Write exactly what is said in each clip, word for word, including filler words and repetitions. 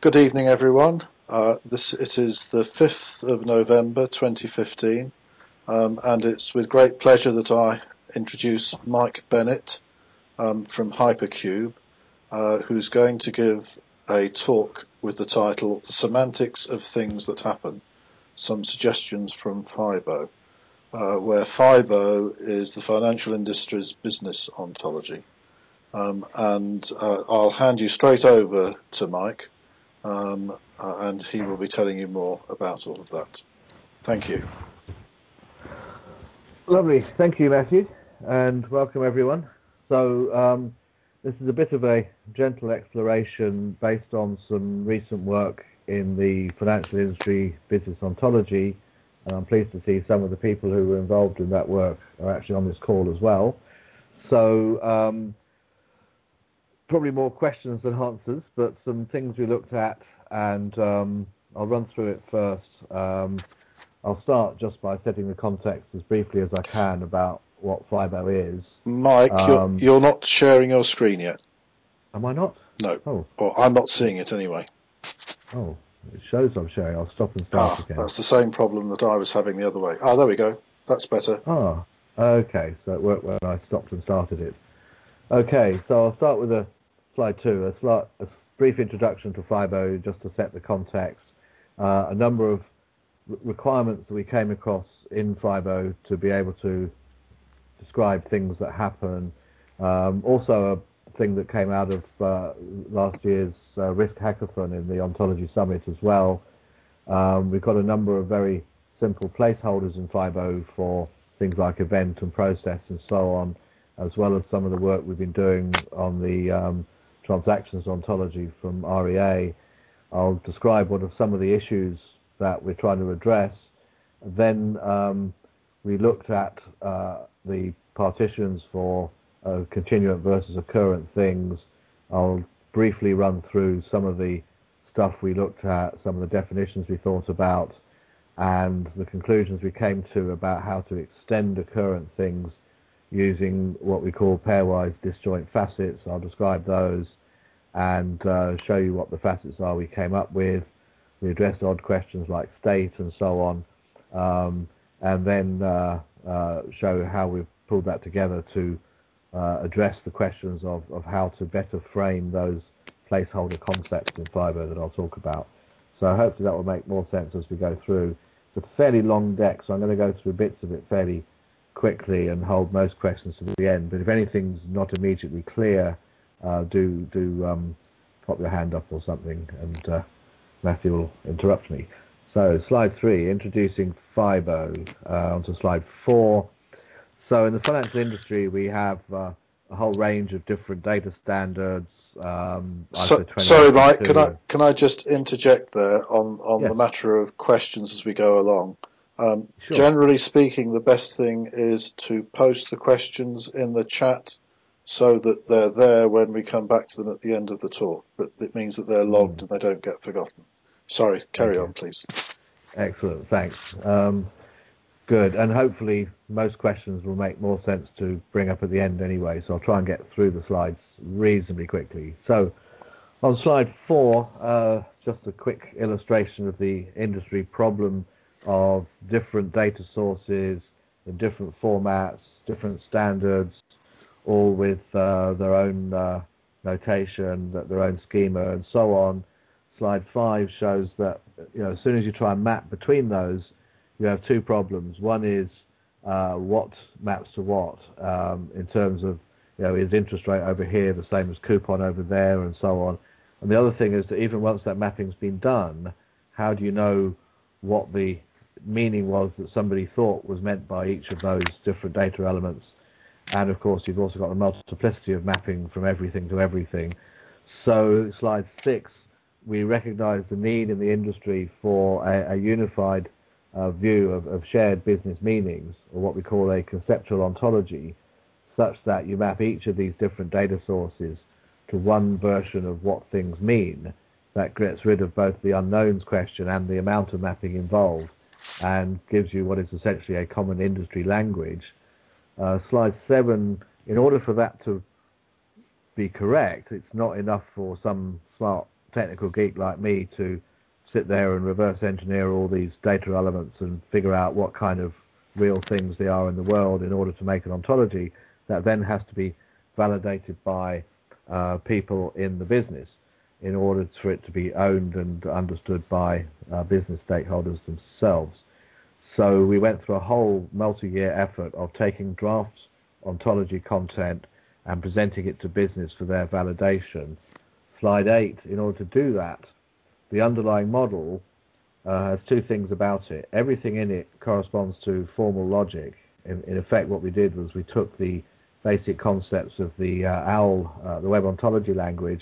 Good evening, everyone. Uh, this it is the fifth of November, twenty fifteen, um, and it's with great pleasure that I introduce Mike Bennett um, from Hypercube, uh, who's going to give a talk with the title "The Semantics of Things That Happen: Some Suggestions from FIBO," uh, where FIBO is the financial industry's business ontology. Um, and uh, I'll hand you straight over to Mike. Um, uh, and he will be telling you more about all of that. Thank you. Lovely. Thank you, Matthew, and welcome everyone. So um, this is a bit of a gentle exploration based on some recent work in the financial industry business ontology, and I'm pleased to see some of the people who were involved in that work are actually on this call as well. So um, probably more questions than answers, but some things we looked at, and um, I'll run through it first. Um, I'll start just by setting the context as briefly as I can about what FIBO is. Mike, Um, you're, you're not sharing your screen yet. Am I not? No. Oh. Or I'm not seeing it anyway. Oh, it shows I'm sharing. I'll stop and start Ah, again. that's the same problem that I was having the other way. Ah, there we go. That's better. Ah, okay. So it worked when I stopped and started it. Okay, so I'll start with a slide two, a, slight, a brief introduction to FIBO just to set the context. Uh, a number of re- requirements that we came across in FIBO to be able to describe things that happen. Um, also a thing that came out of uh, last year's uh, Risk Hackathon in the Ontology Summit as well. Um, we've got a number of very simple placeholders in FIBO for things like event and process and so on, as well as some of the work we've been doing on the um, transactions ontology from R E A. I'll describe what are some of the issues that we're trying to address. Then um, we looked at uh, the partitions for uh, continuant versus occurrent things. I'll briefly run through some of the stuff we looked at, some of the definitions we thought about, and the conclusions we came to about how to extend occurrent things using what we call pairwise disjoint facets. I'll describe those and uh, show you what the facets are we came up with. We addressed odd questions like state and so on, um, and then uh, uh, show how we've pulled that together to uh, address the questions of, of how to better frame those placeholder concepts in FIBO that I'll talk about. So hopefully that will make more sense as we go through. It's a fairly long deck, so I'm going to go through bits of it fairly quickly and hold most questions to the end. But if anything's not immediately clear, uh, do do um, pop your hand up or something, and uh, Matthew will interrupt me. So slide three, introducing FIBO, uh, onto slide four. So in the financial industry, we have uh, a whole range of different data standards. Um, So, sorry, Mike, can I can I just interject there on, on yes. the matter of questions as we go along? Um, sure. Generally speaking, the best thing is to post the questions in the chat so that they're there when we come back to them at the end of the talk, but it means that they're logged mm. and they don't get forgotten. Sorry, carry on, please. Excellent, thanks. Um, good, and hopefully most questions will make more sense to bring up at the end anyway, so I'll try and get through the slides reasonably quickly. So on slide four, uh, just a quick illustration of the industry problem of different data sources in different formats, different standards, all with uh, their own uh, notation, their own schema, and so on. Slide five shows that, you know, as soon as you try and map between those, you have two problems. One is uh, what maps to what um, in terms of, you know, is interest rate over here the same as coupon over there, and so on. And the other thing is that even once that mapping's been done, how do you know what the meaning was that somebody thought was meant by each of those different data elements? And of course, you've also got the multiplicity of mapping from everything to everything. So slide six, we recognize the need in the industry for a, a unified uh, view of, of shared business meanings, or what we call a conceptual ontology, such that you map each of these different data sources to one version of what things mean. That gets rid of both the unknowns question and the amount of mapping involved, and gives you what is essentially a common industry language. Uh, slide seven, in order for that to be correct, it's not enough for some smart technical geek like me to sit there and reverse engineer all these data elements and figure out what kind of real things they are in the world in order to make an ontology that then has to be validated by uh, people in the business in order for it to be owned and understood by uh, business stakeholders themselves. So we went through a whole multi-year effort of taking draft ontology content and presenting it to business for their validation. Slide eight, in order to do that, the underlying model uh, has two things about it. Everything in it corresponds to formal logic. In, in effect, what we did was we took the basic concepts of the uh, OWL, uh, the web ontology language,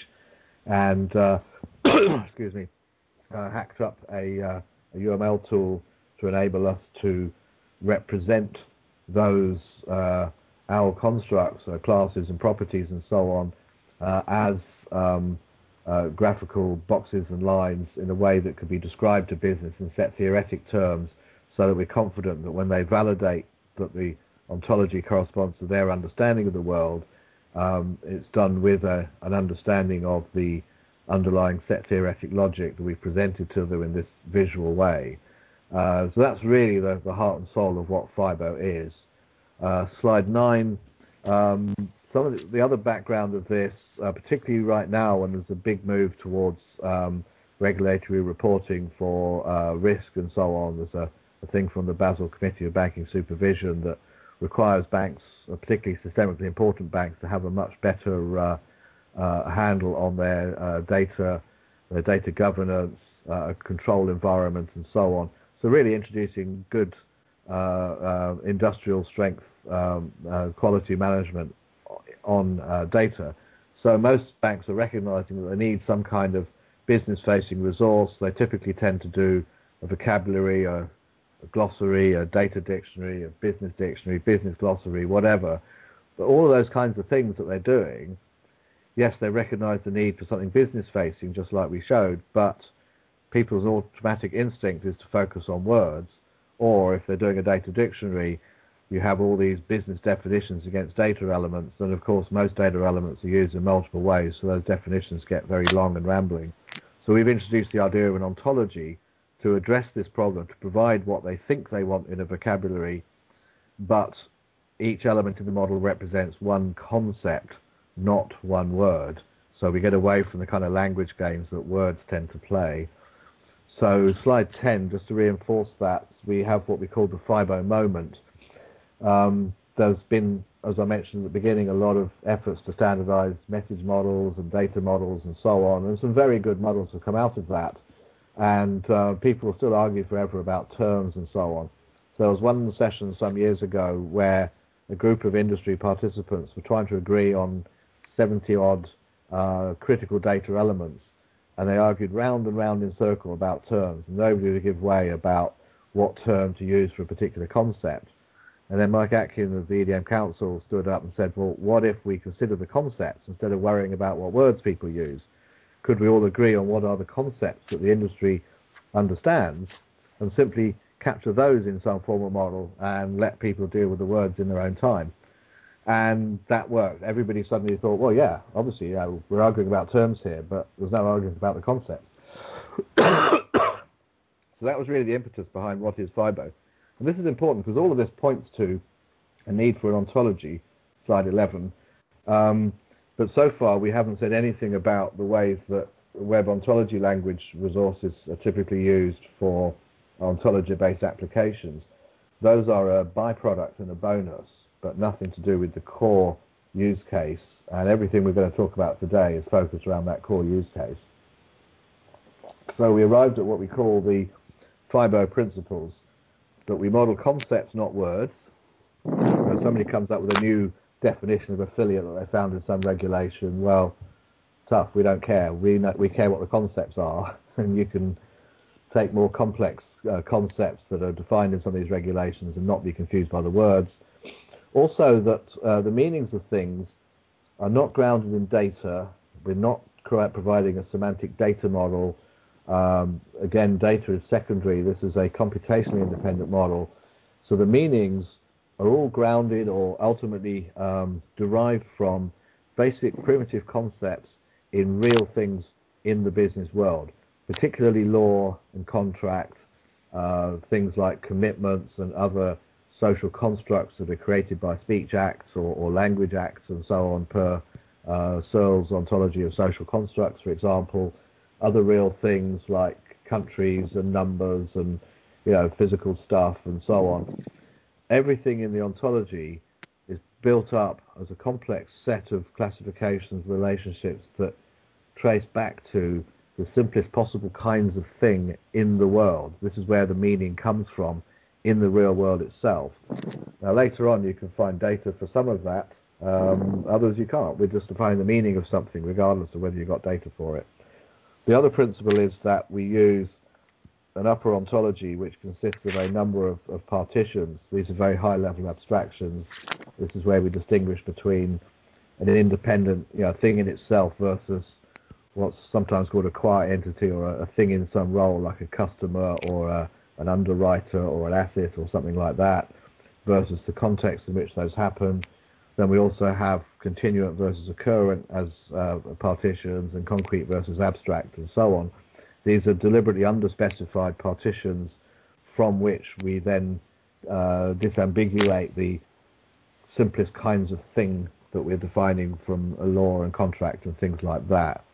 and uh, excuse me, uh, hacked up a, uh, a U M L tool to enable us to represent those uh, OWL constructs, uh, classes and properties and so on, uh, as um, uh, graphical boxes and lines in a way that could be described to business in set theoretic terms, so that we're confident that when they validate that the ontology corresponds to their understanding of the world, um, it's done with a, an understanding of the underlying set theoretic logic that we've presented to them in this visual way. Uh, so that's really the, the heart and soul of what FIBO is. Uh, slide nine, um, some of the, the other background of this, uh, particularly right now when there's a big move towards um, regulatory reporting for uh, risk and so on. There's a, a thing from the Basel Committee of Banking Supervision that requires banks, uh, particularly systemically important banks, to have a much better uh, uh, handle on their uh, data, their data governance, uh, control environment, and so on. So really introducing good uh, uh, industrial strength um, uh, quality management on uh, data. So most banks are recognizing that they need some kind of business-facing resource. They typically tend to do a vocabulary, a, a glossary, a data dictionary, a business dictionary, business glossary, whatever. But all of those kinds of things that they're doing, yes, they recognize the need for something business-facing, just like we showed, but people's automatic instinct is to focus on words, or if they're doing a data dictionary, you have all these business definitions against data elements, and of course most data elements are used in multiple ways, so those definitions get very long and rambling. So we've introduced the idea of an ontology to address this problem, to provide what they think they want in a vocabulary, but each element in the model represents one concept, not one word. So we get away from the kind of language games that words tend to play. So slide ten, just to reinforce that, we have what we call the FIBO moment. Um, there's been, as I mentioned at the beginning, a lot of efforts to standardize message models and data models and so on, and some very good models have come out of that. And uh, people will still argue forever about terms and so on. So there was one session some years ago where a group of industry participants were trying to agree on seventy odd uh, critical data elements, and they argued round and round in circle about terms, and nobody would give way about what term to use for a particular concept. And then Mike Atkin of the E D M Council stood up and said, well, what if we consider the concepts instead of worrying about what words people use? Could we all agree on what are the concepts that the industry understands and simply capture those in some formal model and let people deal with the words in their own time? And that worked. Everybody suddenly thought, well, yeah, obviously, yeah, we're arguing about terms here, but there's no argument about the concepts. So that was really the impetus behind what is FIBO. And this is important because all of this points to a need for an ontology, slide eleven. Um, but so far, we haven't said anything about the ways that web ontology language resources are typically used for ontology-based applications. Those are a byproduct and a bonus, but nothing to do with the core use case. And everything we're going to talk about today is focused around that core use case. So we arrived at what we call the FIBO principles, that we model concepts, not words. So somebody comes up with a new definition of affiliate that they found in some regulation. Well, tough, we don't care. We know, we care what the concepts are, and you can take more complex uh, concepts that are defined in some of these regulations and not be confused by the words. Also, that uh, the meanings of things are not grounded in data. We're not providing a semantic data model. Um, again, data is secondary. This is a computationally independent model. So the meanings are all grounded or ultimately um, derived from basic primitive concepts in real things in the business world, particularly law and contract, uh, things like commitments and other social constructs that are created by speech acts or, or language acts and so on, per uh, Searle's ontology of social constructs, for example. Other real things like countries and numbers and, you know, physical stuff and so on. Everything in the ontology is built up as a complex set of classifications and relationships that trace back to the simplest possible kinds of thing in the world. This is where the meaning comes from in the real world itself. Now, later on, you can find data for some of that. Um, others you can't. We're just defining the meaning of something, regardless of whether you've got data for it. The other principle is that we use an upper ontology which consists of a number of, of partitions. These are very high-level abstractions. This is where we distinguish between an independent, you know, thing in itself versus what's sometimes called a quiet entity, or a, a thing in some role, like a customer or a, an underwriter or an asset or something like that, versus the context in which those happen. Then we also have continuant versus occurrent as uh, partitions, and concrete versus abstract, and so on. These are deliberately underspecified partitions from which we then uh, disambiguate the simplest kinds of thing that we're defining from a law and contract and things like that.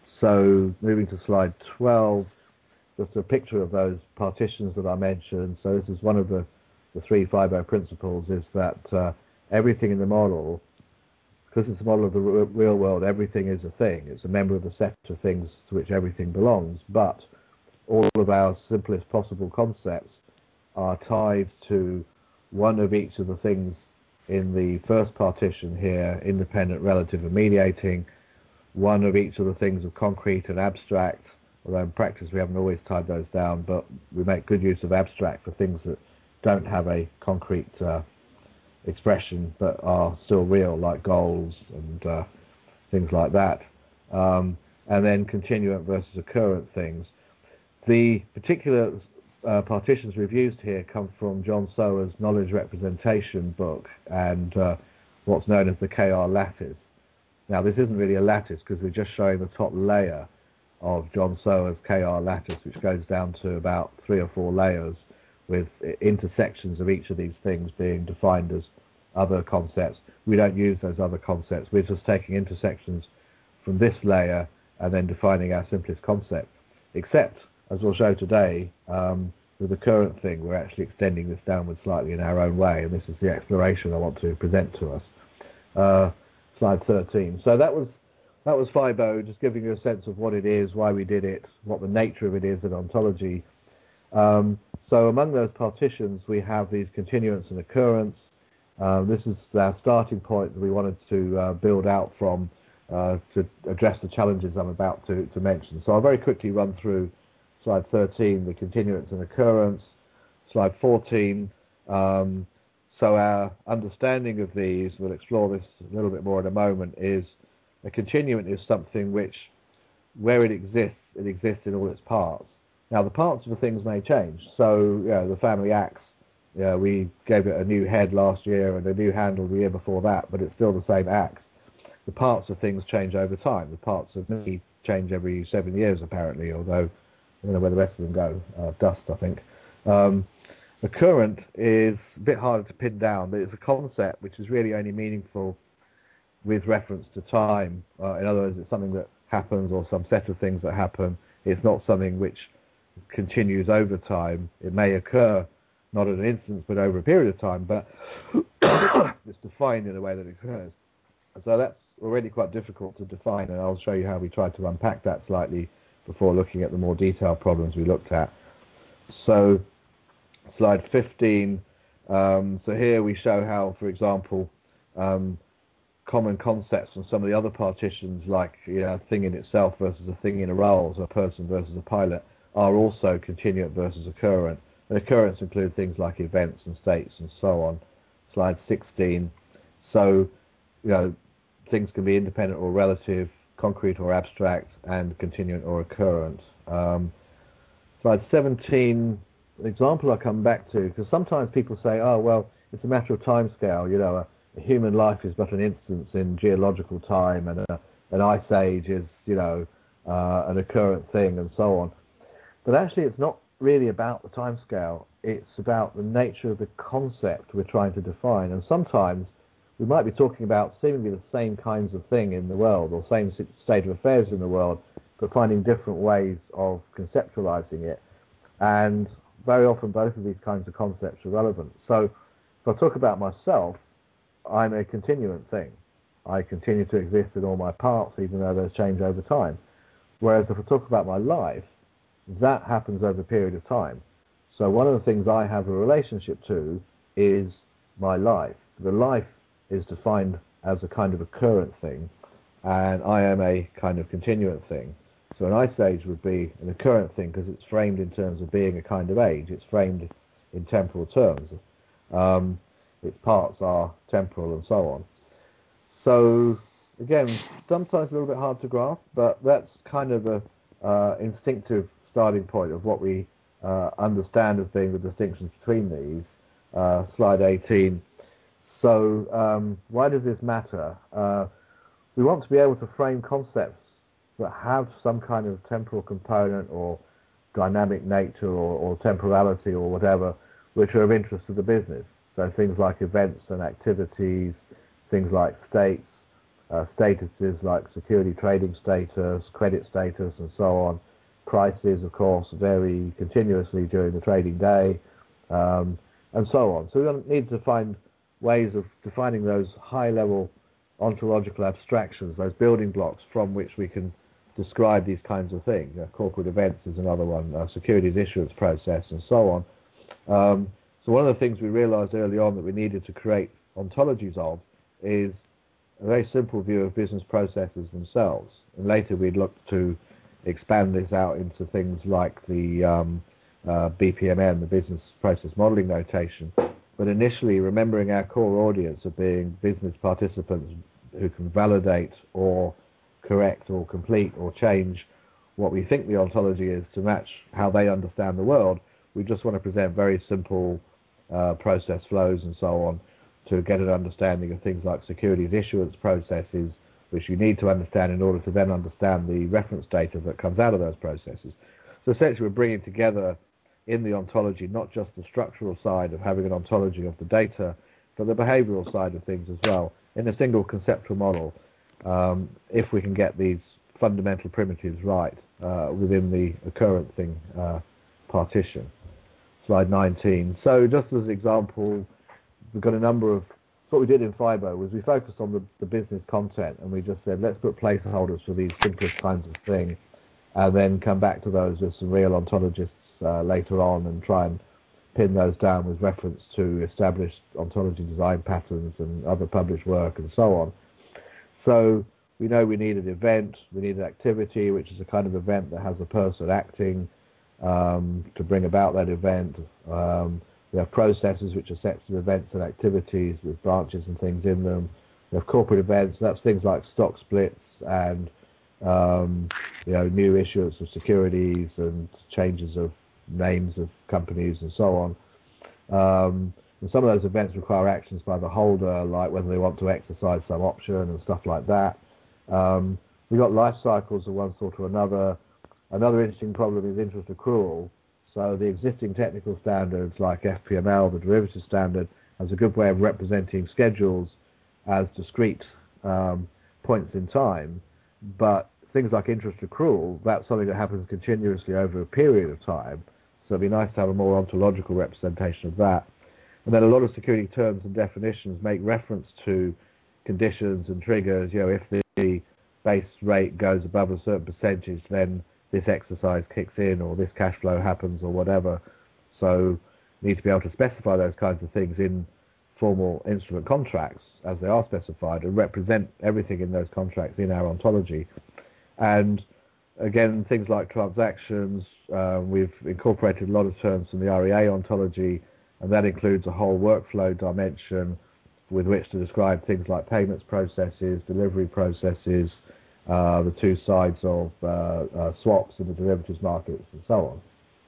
So moving to slide twelve, just a picture of those partitions that I mentioned. So this is one of the, the three Fibot principles, is that uh, everything in the model, because it's a model of the r- real world, everything is a thing. It's a member of the set of things to which everything belongs, but all of our simplest possible concepts are tied to one of each of the things in the first partition here, independent, relative, and mediating, one of each of the things of concrete and abstract, although in practice we haven't always tied those down, but we make good use of abstract for things that don't have a concrete uh, expression but are still real, like goals and uh, things like that. Um, and then continuant versus occurrent things. The particular uh, partitions we've used here come from John Sower's Knowledge Representation book and uh, what's known as the K R lattice. Now, this isn't really a lattice because we're just showing the top layer of John Sower's K R lattice, which goes down to about three or four layers, with intersections of each of these things being defined as other concepts. We don't use those other concepts. We're just taking intersections from this layer and then defining our simplest concept. Except, as we'll show today, um, with the current thing, we're actually extending this downward slightly in our own way, and this is the exploration I want to present to us. Uh, slide thirteen. So that was that was Fibot, just giving you a sense of what it is, why we did it, what the nature of it is in ontology. Um, so among those partitions, we have these continuance and occurrence. Uh, this is our starting point that we wanted to uh, build out from uh, to address the challenges I'm about to, to mention. So I'll very quickly run through slide thirteen, the continuance and occurrence, slide fourteen. Um, so our understanding of these, we'll explore this a little bit more in a moment, is a continuant is something which, where it exists, it exists in all its parts. Now, the parts of the things may change. So, you know, the family axe, you know, we gave it a new head last year and a new handle the year before that, but it's still the same axe. The parts of things change over time. The parts of me change every seven years, apparently, although I don't know where the rest of them go. Uh, dust, I think. Um, the current is a bit harder to pin down, but it's a concept which is really only meaningful with reference to time. Uh, in other words, it's something that happens or some set of things that happen. It's not something which continues over time. It may occur not at an instance but over a period of time, but it's defined in a way that it occurs. So that's already quite difficult to define, and I'll show you how we tried to unpack that slightly before looking at the more detailed problems we looked at. So slide fifteen, um, so here we show how, for example, um, common concepts from some of the other partitions, like, you know, a thing in itself versus a thing in a role, so a person versus a pilot, are also continuant versus occurrent. And occurrence include things like events and states and so on. Slide sixteen. So, you know, things can be independent or relative, concrete or abstract, and continuant or occurrent. Um, slide seventeen, an example I come back to, because sometimes people say, oh, well, it's a matter of time scale, you know, a, a human life is but an instance in geological time, and a, an ice age is, you know, uh, an occurrent thing, and so on. But actually, it's not really about the timescale. It's about the nature of the concept we're trying to define. And sometimes we might be talking about seemingly the same kinds of thing in the world, or same state of affairs in the world, but finding different ways of conceptualizing it. And very often both of these kinds of concepts are relevant. So if I talk about myself, I'm a continuant thing. I continue to exist in all my parts, even though there's change over time. Whereas if I talk about my life, that happens over a period of time. So one of the things I have a relationship to is my life. The life is defined as a kind of occurrent thing, and I am a kind of continuant thing. So an ice age would be an occurrent thing because it's framed in terms of being a kind of age. It's framed in temporal terms. Um, its parts are temporal and so on. So again, sometimes a little bit hard to grasp, but that's kind of a uh, instinctive starting point of what we uh, understand as being the distinctions between these. Uh, slide eighteen. So um, why does this matter? Uh, we want to be able to frame concepts that have some kind of temporal component or dynamic nature or, or temporality or whatever, which are of interest to the business. So things like events and activities, things like states, uh, statuses like security trading status, credit status, and so on. Prices, of course, vary continuously during the trading day, um, and so on. So we need to find ways of defining those high-level ontological abstractions, those building blocks from which we can describe these kinds of things. Uh, corporate events is another one, uh, securities issuance process, and so on. Um, so one of the things we realized early on that we needed to create ontologies of is a very simple view of business processes themselves. And later we'd look to expand this out into things like the um, uh, B P M N, the Business Process Modeling Notation. But initially, remembering our core audience of being business participants who can validate or correct or complete or change what we think the ontology is to match how they understand the world, we just want to present very simple uh, process flows and so on to get an understanding of things like securities issuance processes, which you need to understand in order to then understand the reference data that comes out of those processes. So essentially we're bringing together in the ontology not just the structural side of having an ontology of the data, but the behavioral side of things as well in a single conceptual model, um, if we can get these fundamental primitives right uh, within the occurrent thing uh, partition. Slide nineteen. So just as an example, we've got a number of, what we did in FIBO was we focused on the, the business content, and we just said, let's put placeholders for these simplest kinds of thing, and then come back to those with some real ontologists uh, later on and try and pin those down with reference to established ontology design patterns and other published work and so on. So we know we need an event, we need an activity, which is a kind of event that has a person acting um, to bring about that event. Um, we have processes which are sets of events and activities with branches and things in them. We have corporate events, that's things like stock splits and um, you know, new issuance of securities and changes of names of companies and so on. Um, and some of those events require actions by the holder, like whether they want to exercise some option and stuff like that. Um, we've got life cycles of one sort or another. Another interesting problem is interest accrual. So the existing technical standards like F P M L, the derivative standard, has a good way of representing schedules as discrete um, points in time. But things like interest accrual, that's something that happens continuously over a period of time. So it'd be nice to have a more ontological representation of that. And then a lot of security terms and definitions make reference to conditions and triggers. You know, if the base rate goes above a certain percentage, then this exercise kicks in, or this cash flow happens, or whatever. So you need to be able to specify those kinds of things in formal instrument contracts as they are specified and represent everything in those contracts in our ontology. And again, things like transactions, uh, we've incorporated a lot of terms from the R E A ontology, and that includes a whole workflow dimension with which to describe things like payments processes, delivery processes, uh, the two sides of uh, uh, swaps in the derivatives markets, and so on.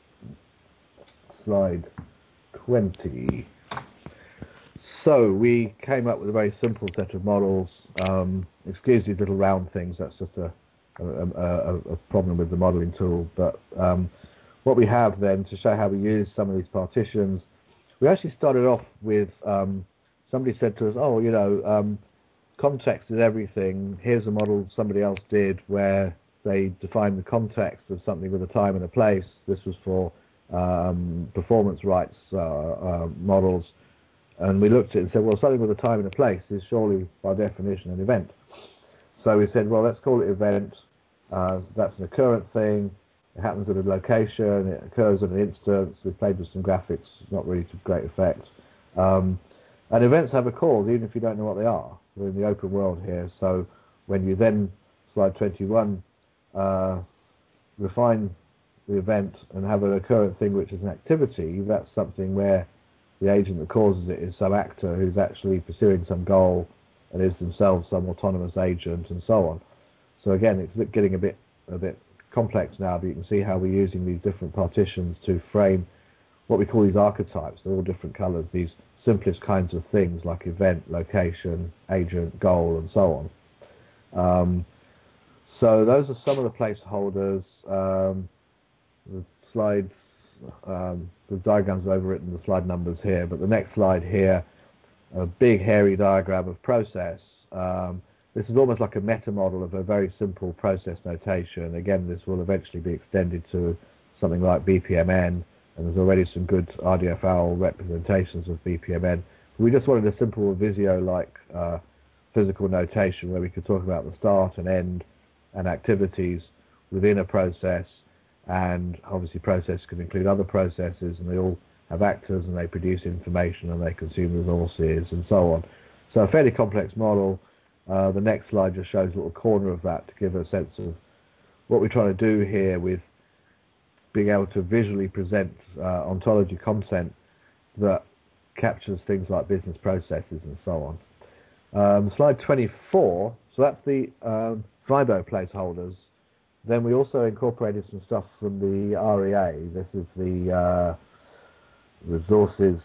Slide twenty. So we came up with a very simple set of models. Um, excuse these little round things, that's just a a, a, a problem with the modeling tool. But um, what we have then, to show how we use some of these partitions, we actually started off with, um, somebody said to us, oh, you know, um, context is everything. Here's a model somebody else did where they defined the context of something with a time and a place. This was for um, performance rights uh, uh, models. And we looked at it and said, well, something with a time and a place is surely, by definition, an event. So we said, well, let's call it event. Uh, that's an occurrent thing. It happens at a location. It occurs at an instance. We played with some graphics, not really to great effect. Um, and events have a cause, even if you don't know what they are. We're in the open world here. So when you then, slide twenty-one, uh, refine the event and have an occurrent thing, which is an activity, that's something where the agent that causes it is some actor who's actually pursuing some goal and is themselves some autonomous agent and so on. So again, it's getting a bit a bit complex now, but you can see how we're using these different partitions to frame what we call these archetypes. They're all different colors, these simplest kinds of things like event, location, agent, goal, and so on. Um, so those are some of the placeholders. Um, the slides, um, the diagrams are overwritten, the slide numbers here, but the next slide here, a big hairy diagram of process. Um, this is almost like a meta model of a very simple process notation. Again, this will eventually be extended to something like B P M N, and there's already some good R D F L representations of B P M N. We just wanted a simple Visio-like uh, physical notation where we could talk about the start and end and activities within a process, and obviously process can include other processes, and they all have actors and they produce information and they consume resources and so on. So a fairly complex model. Uh, the next slide just shows a little corner of that to give a sense of what we're trying to do here with being able to visually present uh, ontology content that captures things like business processes and so on. Um, slide twenty-four, so that's the um, Fibo placeholders. Then we also incorporated some stuff from the R E A. This is the uh, resources,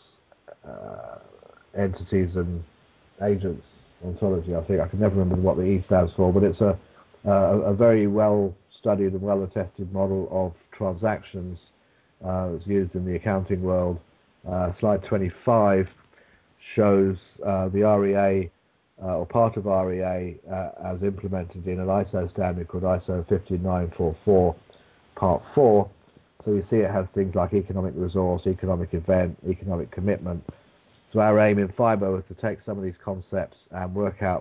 uh, entities and agents ontology. I think I can never remember what the E stands for, but it's a, a, a very well studied and well attested model of transactions uh, that's used in the accounting world. Uh, slide twenty-five shows uh, the R E A uh, or part of R E A uh, as implemented in an I S O standard called I S O fifteen nine forty-four part four. So you see it has things like economic resource, economic event, economic commitment. So our aim in Fibo is to take some of these concepts and work out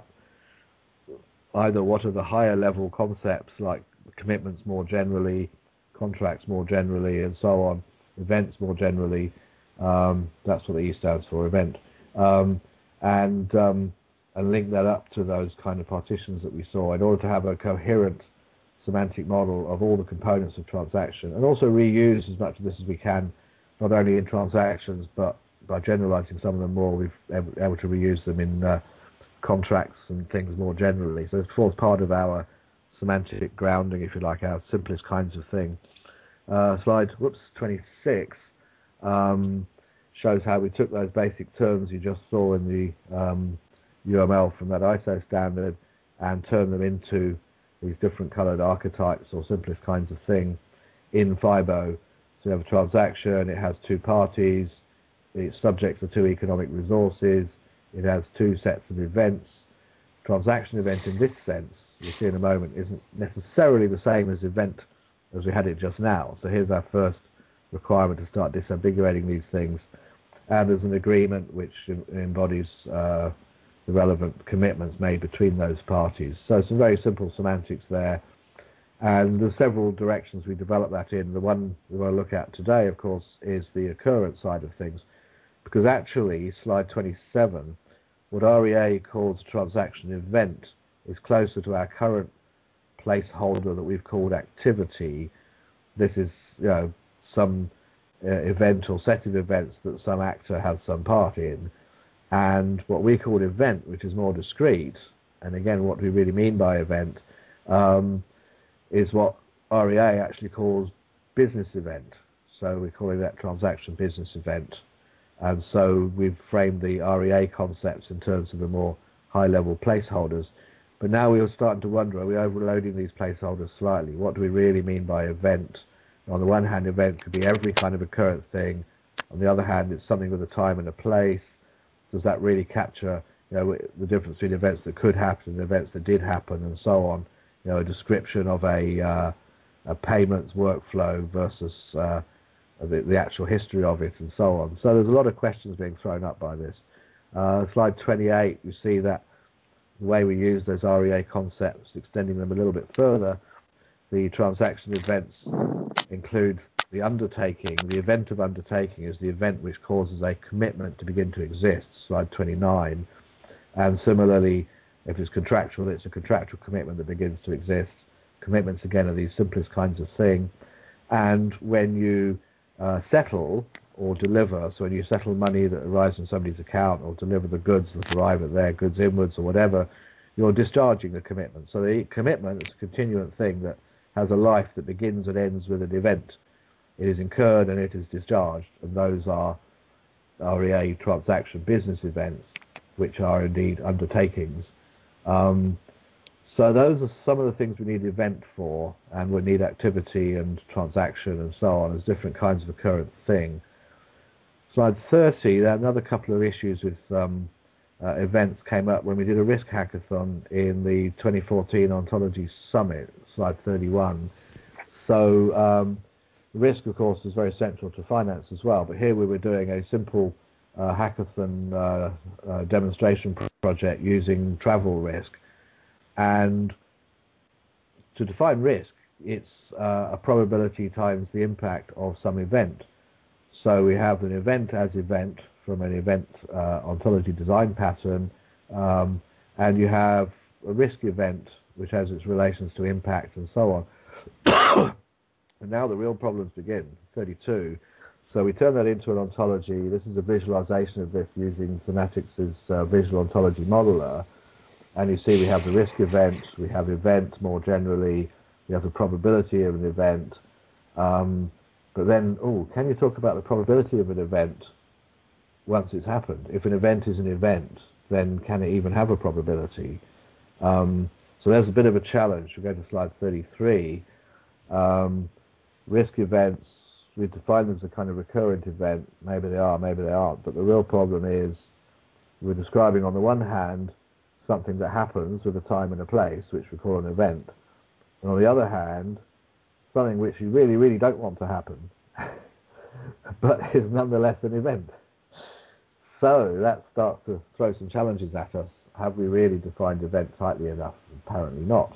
either what are the higher level concepts like commitments more generally, contracts more generally, and so on, events more generally. Um, that's what the E stands for, event. Um, and, um, and link that up to those kind of partitions that we saw in order to have a coherent semantic model of all the components of transaction, and also reuse as much of this as we can, not only in transactions, but by generalizing some of them more, we've able, able to reuse them in uh, contracts and things more generally. So it forms part of our semantic grounding, if you like, our simplest kinds of thing. Uh, slide, whoops, twenty-six, um, shows how we took those basic terms you just saw in the um, U M L from that I S O standard and turned them into these different colored archetypes or simplest kinds of thing in Fibo. So you have a transaction, it has two parties, it's subject to two economic resources, it has two sets of events. Transaction event in this sense, you'll see in a moment, isn't necessarily the same as event as we had it just now. So here's our first requirement to start disambiguating these things. And there's an agreement which embodies uh, the relevant commitments made between those parties. So some very simple semantics there. And there's several directions we develop that in. The one we want to look at today, of course, is the occurrence side of things. Because actually, slide twenty-seven, what R E A calls a transaction event is closer to our current placeholder that we've called activity. This is, you know, some uh, event or set of events that some actor has some part in. And what we call event, which is more discrete, and again, what we really mean by event, um, is what R E A actually calls business event. So we're calling that transaction business event. And so we've framed the R E A concepts in terms of the more high-level placeholders. But now we are starting to wonder, are we overloading these placeholders slightly? What do we really mean by event? On the one hand, event could be every kind of occurrent thing. On the other hand, it's something with a time and a place. Does that really capture, you know, the difference between events that could happen and events that did happen, and so on? You know, a description of a, uh, a payments workflow versus uh, the, the actual history of it, and so on. So there's a lot of questions being thrown up by this. Uh, slide twenty-eight, you see that the way we use those R E A concepts, extending them a little bit further, the transaction events include the undertaking. The event of undertaking is the event which causes a commitment to begin to exist, slide twenty-nine. And similarly, if it's contractual, it's a contractual commitment that begins to exist. Commitments, again, are the simplest kinds of thing. And when you uh, settle or deliver, so when you settle money that arrives in somebody's account or deliver the goods that arrive at their goods inwards or whatever, you're discharging the commitment. So the commitment is a continuant thing that has a life that begins and ends with an event. It is incurred and it is discharged, and those are R E A transaction business events, which are indeed undertakings. Um, so those are some of the things we need event for, and we need activity and transaction and so on as different kinds of occurrent thing. Slide thirty, there are another couple of issues with um, uh, events came up when we did a risk hackathon in the twenty fourteen Ontology Summit, slide thirty-one. So um, risk, of course, is very central to finance as well, but here we were doing a simple uh, hackathon uh, uh, demonstration project using travel risk. And to define risk, it's uh, a probability times the impact of some event. So we have an event as event from an event uh, ontology design pattern, um, and you have a risk event which has its relations to impact and so on. And now the real problems begin, thirty-two. So we turn that into an ontology. This is a visualization of this using Fanatics' uh, visual ontology modeler. And you see we have the risk event, we have event more generally, we have the probability of an event. Um, but then, oh, can you talk about the probability of an event once it's happened? If an event is an event, then can it even have a probability? Um, so there's a bit of a challenge. We go to slide thirty-three. Um, risk events, we define them as a kind of recurrent event. Maybe they are, maybe they aren't. But the real problem is we're describing, on the one hand, something that happens with a time and a place, which we call an event. And on the other hand, something which you really, really don't want to happen, but is nonetheless an event. So that starts to throw some challenges at us. Have we really defined event tightly enough? Apparently not.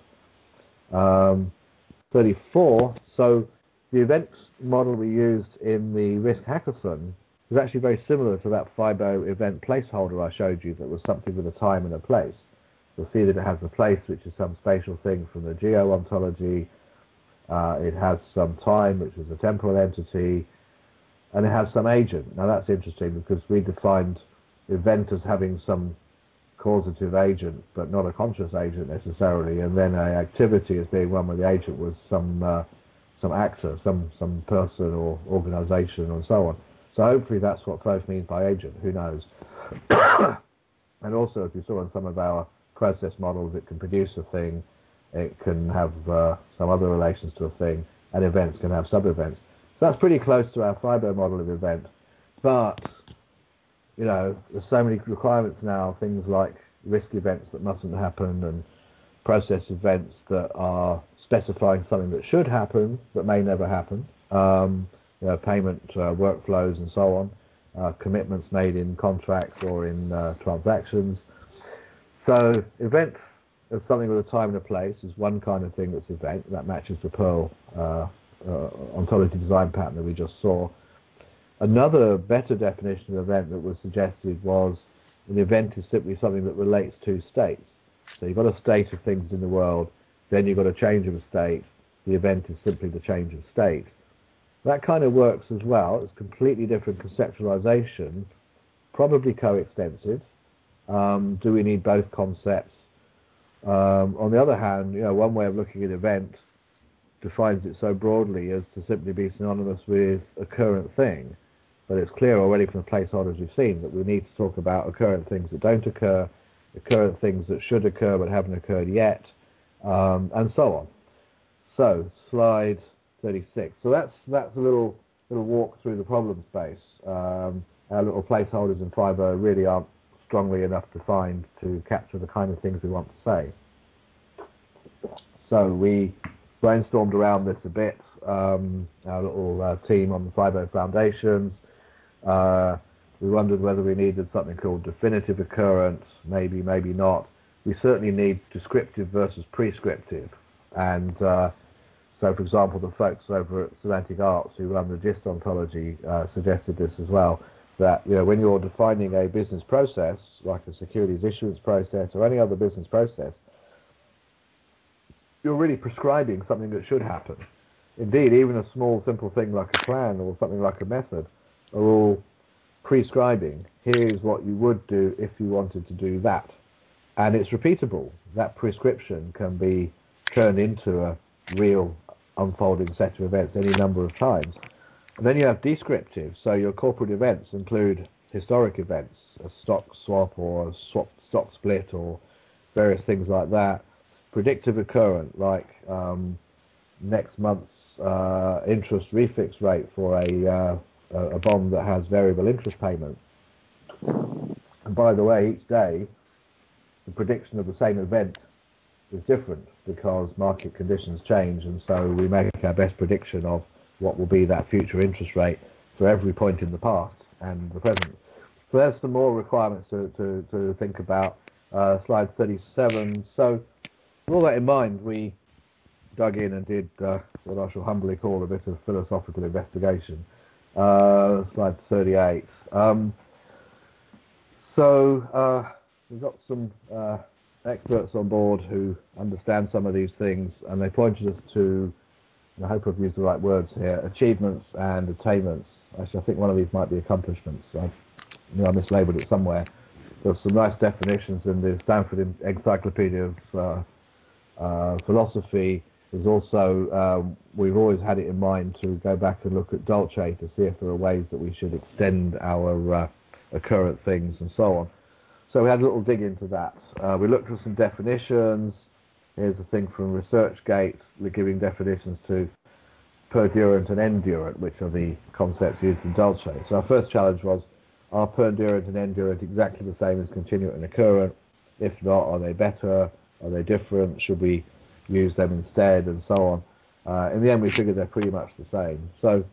Um, thirty-four, so the event model we used in the risk hackathon is actually very similar to that FIBO event placeholder I showed you that was something with a time and a place. You'll see that it has a place, which is some spatial thing from the geo ontology. Uh, it has some time, which is a temporal entity, and it has some agent. Now that's interesting because we defined event as having some causative agent, but not a conscious agent necessarily, and then an activity as being one where the agent was some uh, some actor, some some person or organization, and so on. So hopefully that's what both means by agent. Who knows? And also, as we saw in some of our process models, it can produce a thing, it can have uh, some other relations to a thing, and events can have sub-events. So that's pretty close to our FIBO model of event. But, you know, there's so many requirements now, things like risk events that mustn't happen and process events that are specifying something that should happen that may never happen. Um, You know, payment uh, workflows and so on, uh, commitments made in contracts or in uh, transactions. So event as something with a time and a place is one kind of thing that's event. That matches the Perl uh, uh, ontology design pattern that we just saw. Another better definition of event that was suggested was an event is simply something that relates to states. So you've got a state of things in the world, then you've got a change of a state. The event is simply the change of state. That kind of works as well. It's completely different conceptualization, probably coextensive. Um, do we need both concepts? Um, on the other hand, you know, one way of looking at event defines it so broadly as to simply be synonymous with a current thing. But it's clear already from the placeholders we've seen that we need to talk about occurrent things that don't occur occurrent things that should occur but haven't occurred yet, um, and so on. So, slide thirty-six. So that's that's a little little walk through the problem space. Um, our little placeholders in Fibo really aren't strongly enough defined to capture the kind of things we want to say. So we brainstormed around this a bit. Um, our little uh, team on the Fibo Foundations. Uh, we wondered whether we needed something called definitive occurrence. Maybe, maybe not. We certainly need descriptive versus prescriptive. And uh, so, for example, the folks over at Semantic Arts who run the GIST ontology uh, suggested this as well, that you know, when you're defining a business process, like a securities issuance process or any other business process, you're really prescribing something that should happen. Indeed, even a small, simple thing like a plan or something like a method are all prescribing, here's what you would do if you wanted to do that. And it's repeatable. That prescription can be turned into a real unfolding set of events any number of times. And then you have descriptive, so your corporate events include historic events, a stock swap or a swap stock split or various things like that. Predictive occurrent, like um, next month's uh, interest refix rate for a, uh, a bond that has variable interest payment. And by the way, each day, the prediction of the same event is different because market conditions change, and so we make our best prediction of what will be that future interest rate for every point in the past and the present. So there's some more requirements to, to, to think about. Uh, slide thirty-seven. So with all that in mind, we dug in and did uh, what I shall humbly call a bit of philosophical investigation. Uh, slide thirty-eight. Um, so uh, we've got some uh, experts on board who understand some of these things, and they pointed us to, and I hope I've used the right words here, achievements and attainments. Actually, I think one of these might be accomplishments. I, you know, I mislabeled it somewhere. There's some nice definitions in the Stanford Encyclopedia of uh, uh, Philosophy. There's also, um, we've always had it in mind to go back and look at Dolce to see if there are ways that we should extend our uh, occurrent things and so on. So we had a little dig into that. Uh, we looked at some definitions. Here's a thing from ResearchGate. We're giving definitions to perdurant and endurant, which are the concepts used in Dolce. So our first challenge was, are perdurant and endurant exactly the same as continuant and occurrent? If not, are they better? Are they different? Should we use them instead? And so on. Uh, in the end, we figured they're pretty much the same. So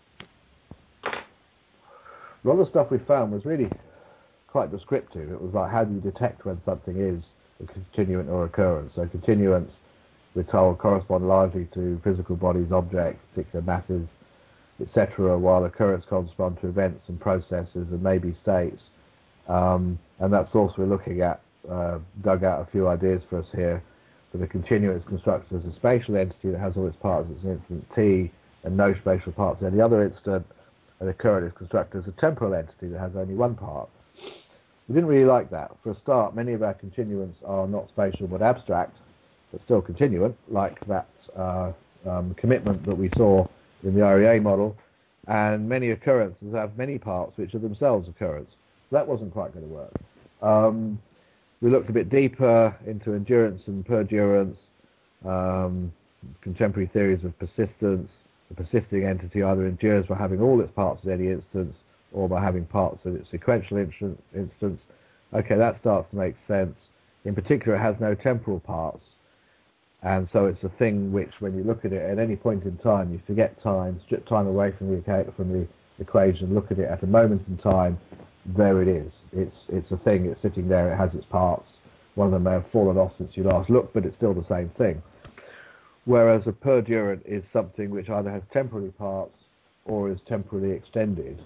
a lot of the stuff we found was really quite descriptive. It was like, how do you detect when something is a continuant or occurrence? So continuants, we're told, correspond largely to physical bodies, objects, particular masses, et cetera, while occurrence correspond to events and processes and maybe states. Um, and that source we're looking at uh, dug out a few ideas for us here. So the continuant is constructed as a spatial entity that has all its parts as an instant t and no spatial parts in any other instant. And the occurrent is constructed as a temporal entity that has only one part. We didn't really like that. For a start, many of our continuants are not spatial but abstract, but still continuant, like that uh, um, commitment that we saw in the R E A model, and many occurrences have many parts which are themselves occurrence. So that wasn't quite going to work. Um, we looked a bit deeper into endurance and perdurance, um, contemporary theories of persistence. The persisting entity either endures by having all its parts at any instance or by having parts at its sequential instance. Okay, that starts to make sense. In particular, it has no temporal parts. And so it's a thing which, when you look at it at any point in time, you forget time, strip time away from the, from the equation, look at it at a moment in time, there it is. It's, it's a thing, it's sitting there, it has its parts. One of them may have fallen off since you last looked, but it's still the same thing. Whereas a perdurant is something which either has temporary parts or is temporally extended.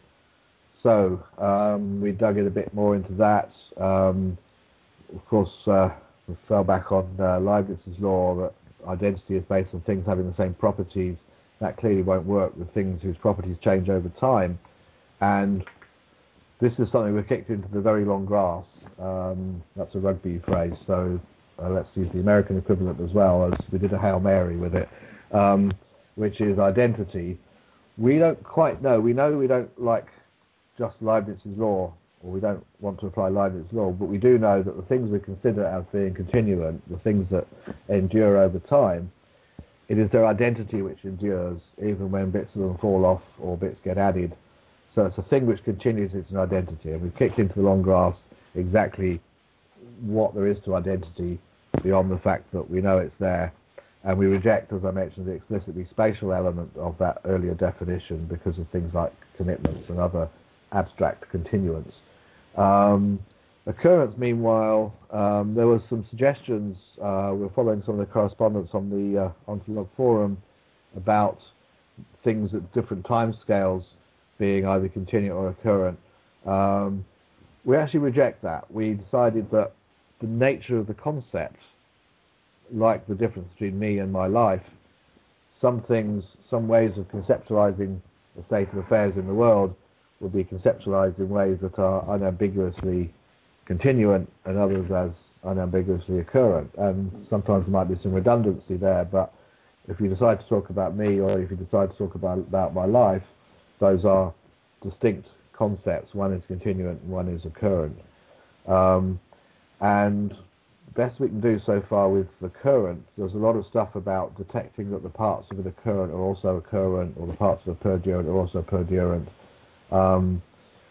So um, we dug in a bit more into that. Um, of course, uh, we fell back on uh, Leibniz's law that identity is based on things having the same properties. That clearly won't work with things whose properties change over time. And this is something we kicked into the very long grass. Um, that's a rugby phrase, so uh, let's use the American equivalent as well, as we did a Hail Mary with it, um, which is identity. We don't quite know. We know we don't like just Leibniz's law or we don't want to apply Leibniz's law, but we do know that the things we consider as being continuant, the things that endure over time, it is their identity which endures, even when bits of them fall off or bits get added. So it's a thing which continues its identity, and we've kicked into the long grass exactly what there is to identity beyond the fact that we know it's there, and we reject, as I mentioned, the explicitly spatial element of that earlier definition because of things like commitments and other abstract continuants. Um, occurrence, meanwhile, um, there were some suggestions. Uh, we're following some of the correspondence on the uh, Ontolog forum about things at different time scales being either continuant or occurrent. Um, we actually reject that. We decided that the nature of the concept, like the difference between me and my life, some things, some ways of conceptualizing the state of affairs in the world will be conceptualized in ways that are unambiguously continuant and others as unambiguously occurrent. And sometimes there might be some redundancy there, but if you decide to talk about me or if you decide to talk about, about my life, those are distinct concepts. One is continuant and one is occurrent. Um, and best we can do so far with occurrent, there's a lot of stuff about detecting that the parts of an occurrent are also occurrent, or the parts of a perdurant are also perdurant, um,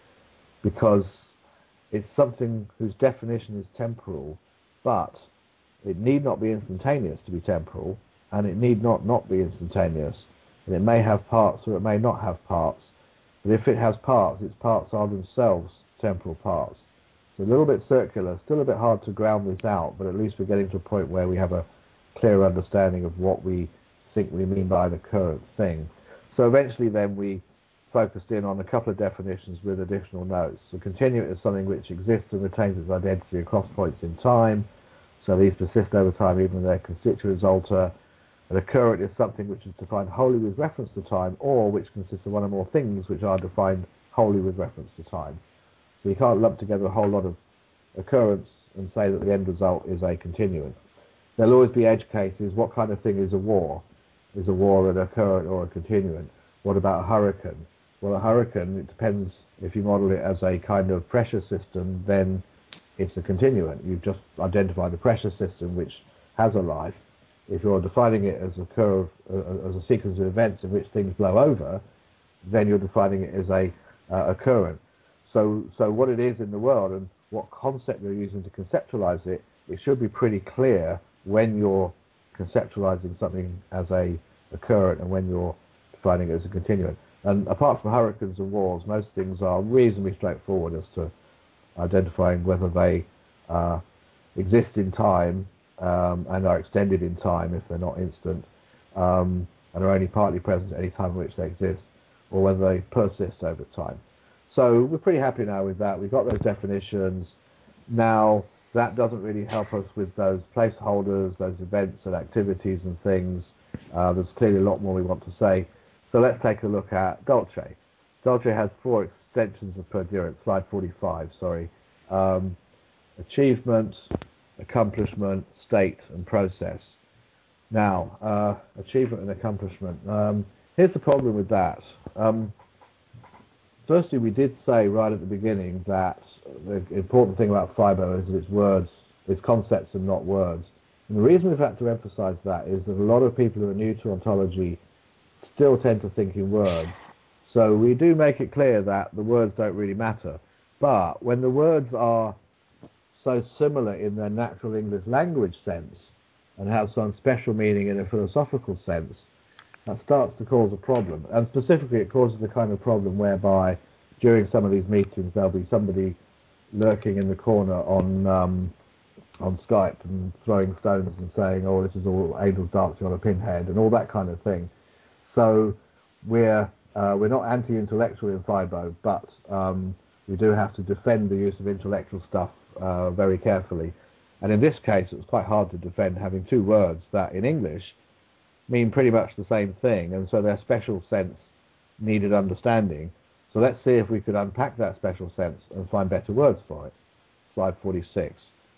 because it's something whose definition is temporal, but it need not be instantaneous to be temporal, and it need not not be instantaneous, and it may have parts or it may not have parts, but if it has parts, its parts are themselves temporal parts. It's a little bit circular, still a bit hard to ground this out, but at least we're getting to a point where we have a clear understanding of what we think we mean by the current thing. So eventually then we focused in on a couple of definitions with additional notes. So continuant is something which exists and retains its identity across points in time, so these persist over time even when their constituents alter. An occurrent is something which is defined wholly with reference to time, or which consists of one or more things which are defined wholly with reference to time. So you can't lump together a whole lot of occurrence and say that the end result is a continuant. There'll always be edge cases. What kind of thing is a war? Is a war an occurrent or a continuant? What about a hurricane? Well, a hurricane, it depends. If you model it as a kind of pressure system, then it's a continuant. You've just identified a pressure system which has a life. If you're defining it as a curve, uh, as a sequence of events in which things blow over, then you're defining it as a uh, occurrent. So, so what it is in the world and what concept you're using to conceptualize it, it should be pretty clear when you're conceptualizing something as a occurrent and when you're defining it as a continuant. And apart from hurricanes and wars, most things are reasonably straightforward as to identifying whether they uh, exist in time um, and are extended in time if they're not instant, um, and are only partly present at any time in which they exist, or whether they persist over time. So we're pretty happy now with that. We've got those definitions. Now, that doesn't really help us with those placeholders, those events and activities and things. Uh, there's clearly a lot more we want to say. So let's take a look at Dolce. Dolce has four extensions of perdurance, slide forty-five, sorry. Um, achievement, accomplishment, state, and process. Now, uh, achievement and accomplishment. Um, here's the problem with that. Um, Firstly, we did say right at the beginning that the important thing about Fibo is that it's words, it's concepts and not words. And the reason we've had to emphasize that is that a lot of people who are new to ontology still tend to think in words. So we do make it clear that the words don't really matter. But when the words are so similar in their natural English language sense and have some special meaning in a philosophical sense, that starts to cause a problem. And specifically, it causes the kind of problem whereby during some of these meetings, there'll be somebody lurking in the corner on um, on Skype and throwing stones and saying, oh, this is all angels dancing on a pinhead and all that kind of thing. So we're uh, we're not anti-intellectual in Fibo, but um, we do have to defend the use of intellectual stuff uh, very carefully. And in this case, it was quite hard to defend having two words that in English mean pretty much the same thing, and so their special sense needed understanding. So let's see if we could unpack that special sense and find better words for it. Slide forty-six.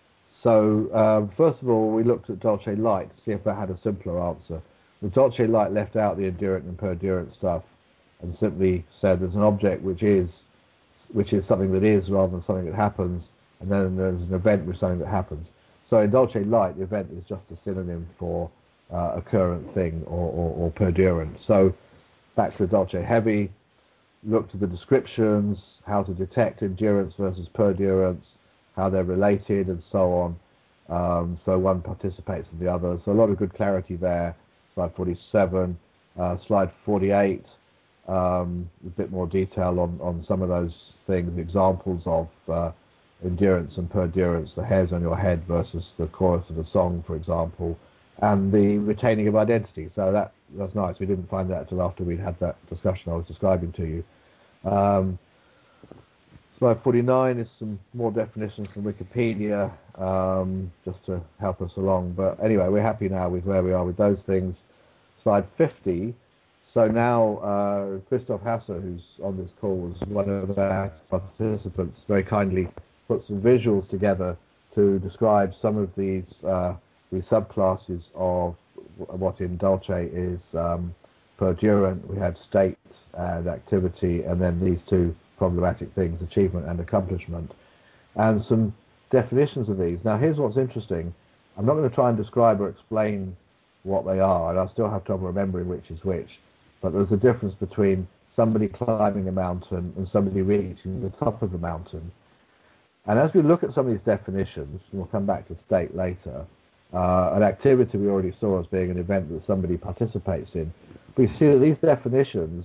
So um, first of all, we looked at Dolce Light to see if that had a simpler answer. The Dolce Light left out the endurant and perdurant stuff and simply said there's an object which is which is something that is rather than something that happens, and then there's an event which is something that happens. So in Dolce Light, the event is just a synonym for uh, a current thing or, or, or perdurant. So back to Dolce Heavy, look to the descriptions, how to detect endurance versus perdurance, how they're related, and so on. Um, so one participates in the other. So a lot of good clarity there. Slide forty-seven, uh, slide forty-eight, um, a bit more detail on, on some of those things, examples of uh, endurance and perdurance, the hairs on your head versus the chorus of a song, for example, and the retaining of identity. So that that's nice. We didn't find that until after we'd had that discussion I was describing to you. Um, slide forty-nine is some more definitions from Wikipedia, um, just to help us along. But anyway, we're happy now with where we are with those things. Slide fifty. So now uh, Christoph Hasser, who's on this call, was one of our participants, very kindly put some visuals together to describe some of these uh, these subclasses of what in Dolce is um, perdurant. We had state and activity, and then these two problematic things, achievement and accomplishment, and some definitions of these. Now, here's what's interesting. I'm not going to try and describe or explain what they are, and I'll still have trouble remembering which is which, but there's a difference between somebody climbing a mountain and somebody reaching the top of the mountain. And as we look at some of these definitions, and we'll come back to state later, uh, an activity we already saw as being an event that somebody participates in, we see that these definitions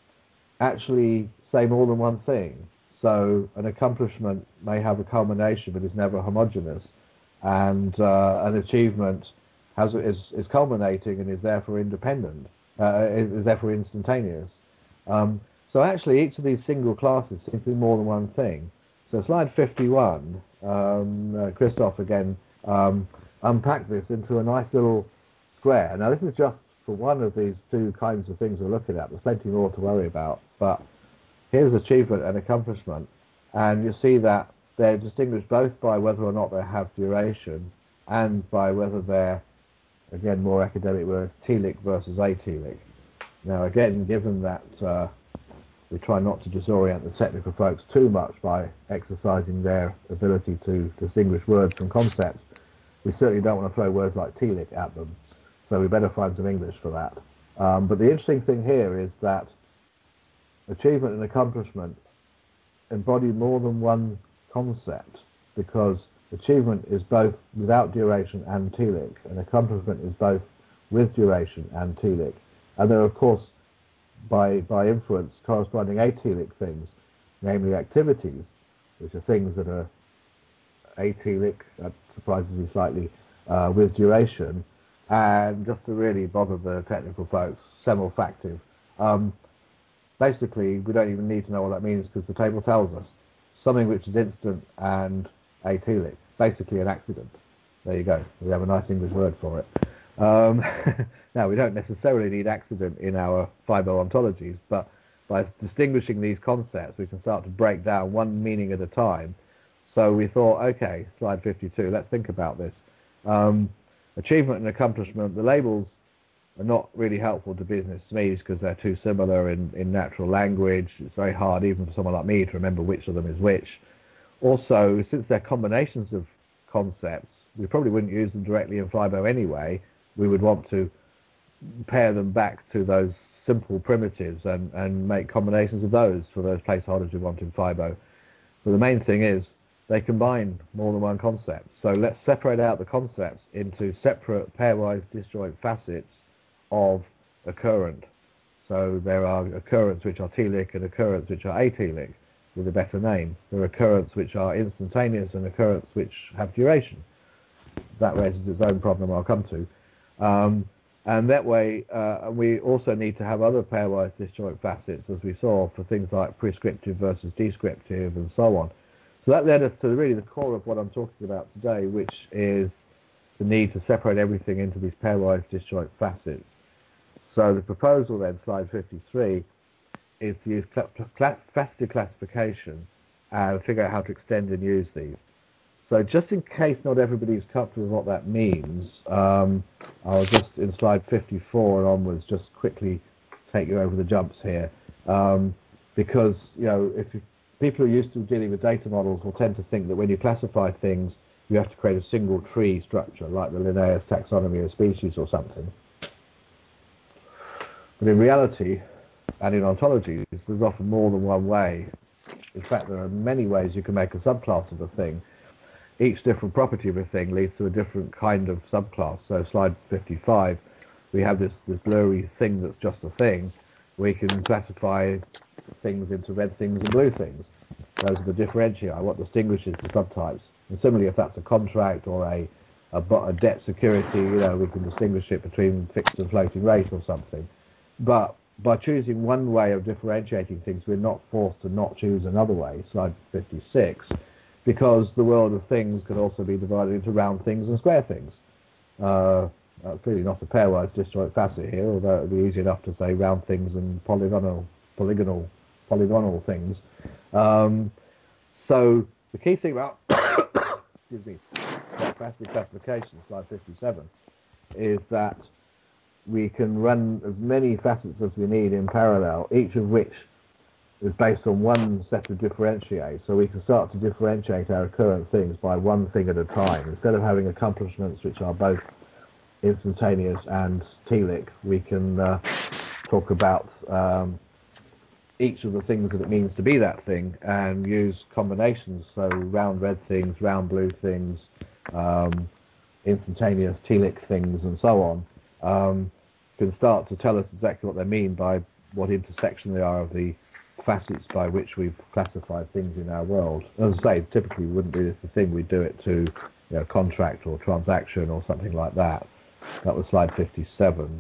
actually say more than one thing. So an accomplishment may have a culmination but is never homogeneous, and uh, an achievement has, is, is culminating and is therefore independent, uh, is, is therefore instantaneous. Um, so actually each of these single classes seems to be more than one thing. So slide fifty-one, um, uh, Christoph again um, unpacked this into a nice little square. Now this is just for one of these two kinds of things we're looking at. There's plenty more to worry about, but here's achievement and accomplishment, and you see that they're distinguished both by whether or not they have duration and by whether they're, again, more academic words, telic versus atelic. Now again, given that uh, we try not to disorient the technical folks too much by exercising their ability to distinguish words from concepts, we certainly don't want to throw words like telic at them, so we better find some English for that. Um, but the interesting thing here is that achievement and accomplishment embody more than one concept, because achievement is both without duration and telic, and accomplishment is both with duration and telic. And there are, of course, by, by inference, corresponding atelic things, namely activities, which are things that are atelic, that surprises me slightly, uh, with duration, and just to really bother the technical folks, semifactive. Um, basically, we don't even need to know what that means because the table tells us. Something which is instant and atelic, basically an accident. There you go. We have a nice English word for it. Um, now, we don't necessarily need accident in our phibo-ontologies, but by distinguishing these concepts, we can start to break down one meaning at a time. So we thought, okay, slide fifty-two, let's think about this. Um, achievement and accomplishment, the labels are not really helpful to business SMEs because they're too similar in, in natural language. It's very hard, even for someone like me, to remember which of them is which. Also, since they're combinations of concepts, we probably wouldn't use them directly in Phibo anyway. We would want to pair them back to those simple primitives and, and make combinations of those for those placeholders we want in Phibo. But the main thing is they combine more than one concept. So let's separate out the concepts into separate pairwise disjoint facets of occurrent. So there are occurrents which are telic and occurrents which are atelic, with a better name. There are occurrents which are instantaneous and occurrents which have duration. That raises its own problem I'll come to. Um, and that way, uh, we also need to have other pairwise disjoint facets, as we saw, for things like prescriptive versus descriptive and so on. So that led us to really the core of what I'm talking about today, which is the need to separate everything into these pairwise disjoint facets. So the proposal then, slide fifty-three, is to use cl cl faceted classification and figure out how to extend and use these. So just in case not everybody's comfortable with what that means, um, I'll just, in slide fifty-four and onwards, just quickly take you over the jumps here. Um, because, you know, if you, people who are used to dealing with data models will tend to think that when you classify things, you have to create a single tree structure, like the Linnaeus taxonomy of species or something. But in reality, and in ontologies, there's often more than one way. In fact, there are many ways you can make a subclass of a thing. Each different property of a thing leads to a different kind of subclass. So slide fifty-five, we have this, this blurry thing that's just a thing. We can classify things into red things and blue things. Those are the differentiae, what distinguishes the subtypes. And similarly, if that's a contract or a, a, a debt security, you know, we can distinguish it between fixed and floating rate or something. But by choosing one way of differentiating things, we're not forced to not choose another way, slide fifty-six, because the world of things can also be divided into round things and square things. Uh, uh, clearly not a pairwise disjoint facet here, although it would be easy enough to say round things and polygonal, polygonal, polygonal things. Um, so the key thing about excuse me, about facet classification, slide fifty-seven, is that we can run as many facets as we need in parallel, each of which is based on one set of differentiae. So we can start to differentiate our occurrent things by one thing at a time. Instead of having accomplishments which are both instantaneous and telic, we can uh, talk about um, each of the things that it means to be that thing and use combinations. So round red things, round blue things, um, instantaneous telic things, and so on. Um, can start to tell us exactly what they mean by what intersection they are of the facets by which we've classified things in our world. As I say, typically we wouldn't do this the thing, we'd do it to, you know, contract or transaction or something like that. That was slide fifty-seven.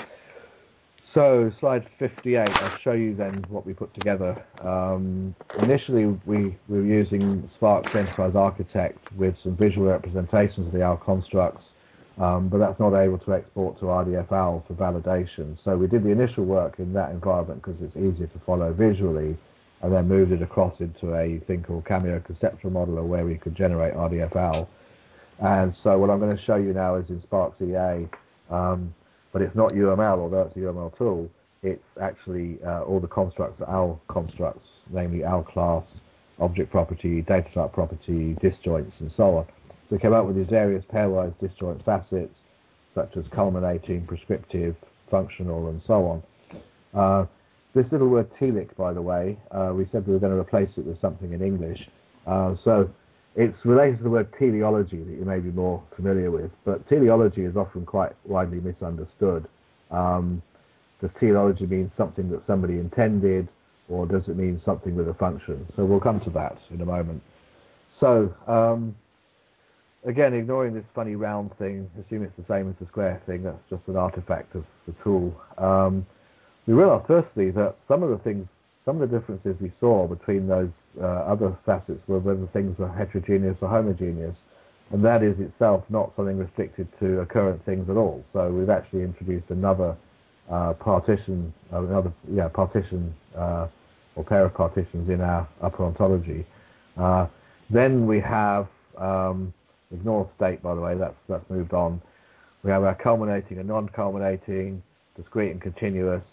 So slide fifty-eight, I'll show you then what we put together. Um, initially we, we were using Spark's Enterprise Architect with some visual representations of the O W L constructs, um, but that's not able to export to R D F O W L for validation. So we did the initial work in that environment because it's easier to follow visually, and then moved it across into a thing called Cameo Conceptual Modeler where we could generate R D F O W L. And so what I'm going to show you now is in Spark C A, um, but it's not U M L, although it's a U M L tool. It's actually uh, all the constructs are O W L constructs, namely O W L class, object property, data type property, disjoints, and so on. So we came up with these various pairwise disjoint facets, such as culminating, prescriptive, functional, and so on. Uh, this little word telic, by the way, uh, we said we were going to replace it with something in English. Uh, so it's related to the word teleology that you may be more familiar with, but teleology is often quite widely misunderstood. Um, does teleology mean something that somebody intended, or does it mean something with a function? So we'll come to that in a moment. So, um, again, ignoring this funny round thing, assume it's the same as the square thing, that's just an artifact of the tool. Um, we realized firstly that some of the things, some of the differences we saw between those uh, other facets were whether things were heterogeneous or homogeneous, and that is itself not something restricted to occurrent things at all. So we've actually introduced another uh, partition, uh, another yeah partition uh, or pair of partitions in our upper ontology. Uh, then we have um, ignore state, by the way, that's that's moved on. We have our culminating and non-culminating, discrete and continuous,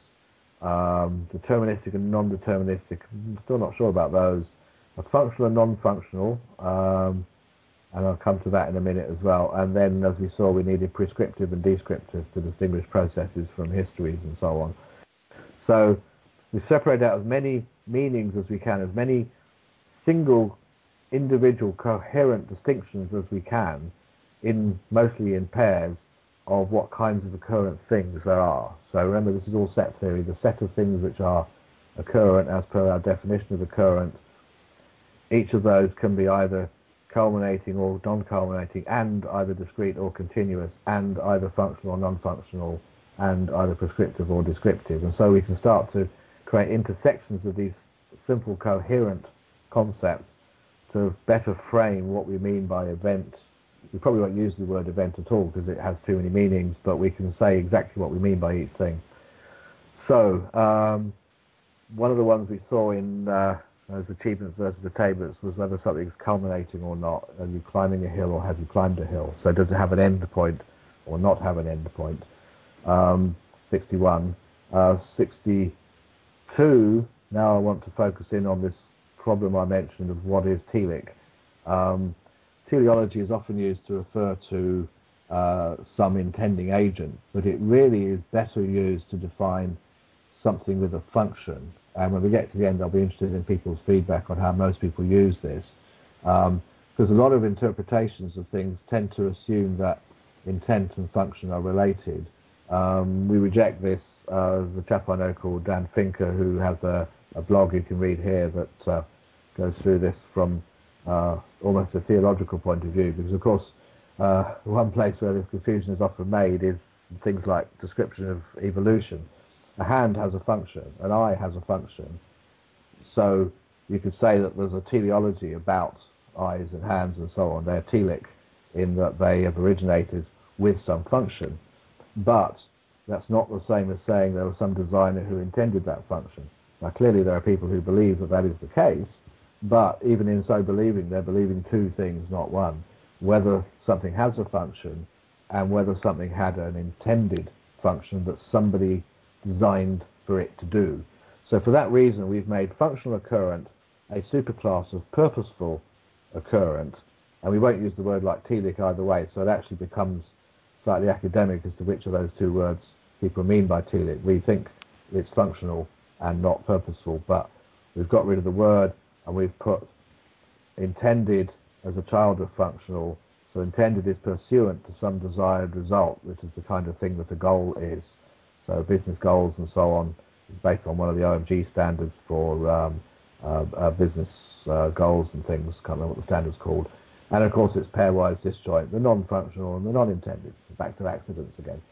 um, deterministic and non-deterministic. I'm still not sure about those. A functional and non-functional, um, and I'll come to that in a minute as well. And then, as we saw, we needed prescriptive and descriptive to distinguish processes from histories and so on. So we separate out as many meanings as we can, as many single individual coherent distinctions as we can, in mostly in pairs, of what kinds of occurrent things there are. So remember, this is all set theory. The set of things which are occurrent as per our definition of occurrent, each of those can be either culminating or non-culminating, and either discrete or continuous, and either functional or non-functional, and either prescriptive or descriptive. And so we can start to create intersections of these simple coherent concepts to better frame what we mean by event. We probably won't use the word event at all because it has too many meanings, but we can say exactly what we mean by each thing. So, um, one of the ones we saw in uh, those achievements versus attainments was whether something's culminating or not. Are you climbing a hill or have you climbed a hill? So does it have an end point or not have an end point? Um, sixty-one. Uh, sixty-two, now I want to focus in on this problem I mentioned of what is telic. Um, teleology is often used to refer to uh, some intending agent, but it really is better used to define something with a function. And when we get to the end, I'll be interested in people's feedback on how most people use this. Um, because a lot of interpretations of things tend to assume that intent and function are related. Um, we reject this. Uh, the chap I know called Dan Finker, who has a, a blog you can read here that uh, goes through this from uh, almost a theological point of view, because of course uh, one place where this confusion is often made is things like description of evolution. A hand has a function, an eye has a function, so you could say that there's a teleology about eyes and hands and so on. They're telic in that they have originated with some function, but that's not the same as saying there was some designer who intended that function. Now clearly there are people who believe that that is the case, but even in so believing, they're believing two things, not one. Whether something has a function and whether something had an intended function that somebody designed for it to do. So for that reason, we've made functional occurrent a superclass of purposeful occurrent, and we won't use the word like telic either way, so it actually becomes slightly academic as to which of those two words people mean by telic. We think it's functional and not purposeful, but we've got rid of the word and we've put intended as a child of functional. So intended is pursuant to some desired result, which is the kind of thing that a goal is. So business goals and so on is based on one of the O M G standards for um, uh, uh, business uh, goals and things. Can't remember what the standard's called. And of course it's pairwise disjoint, the non-functional and the non-intended. Back to accidents again.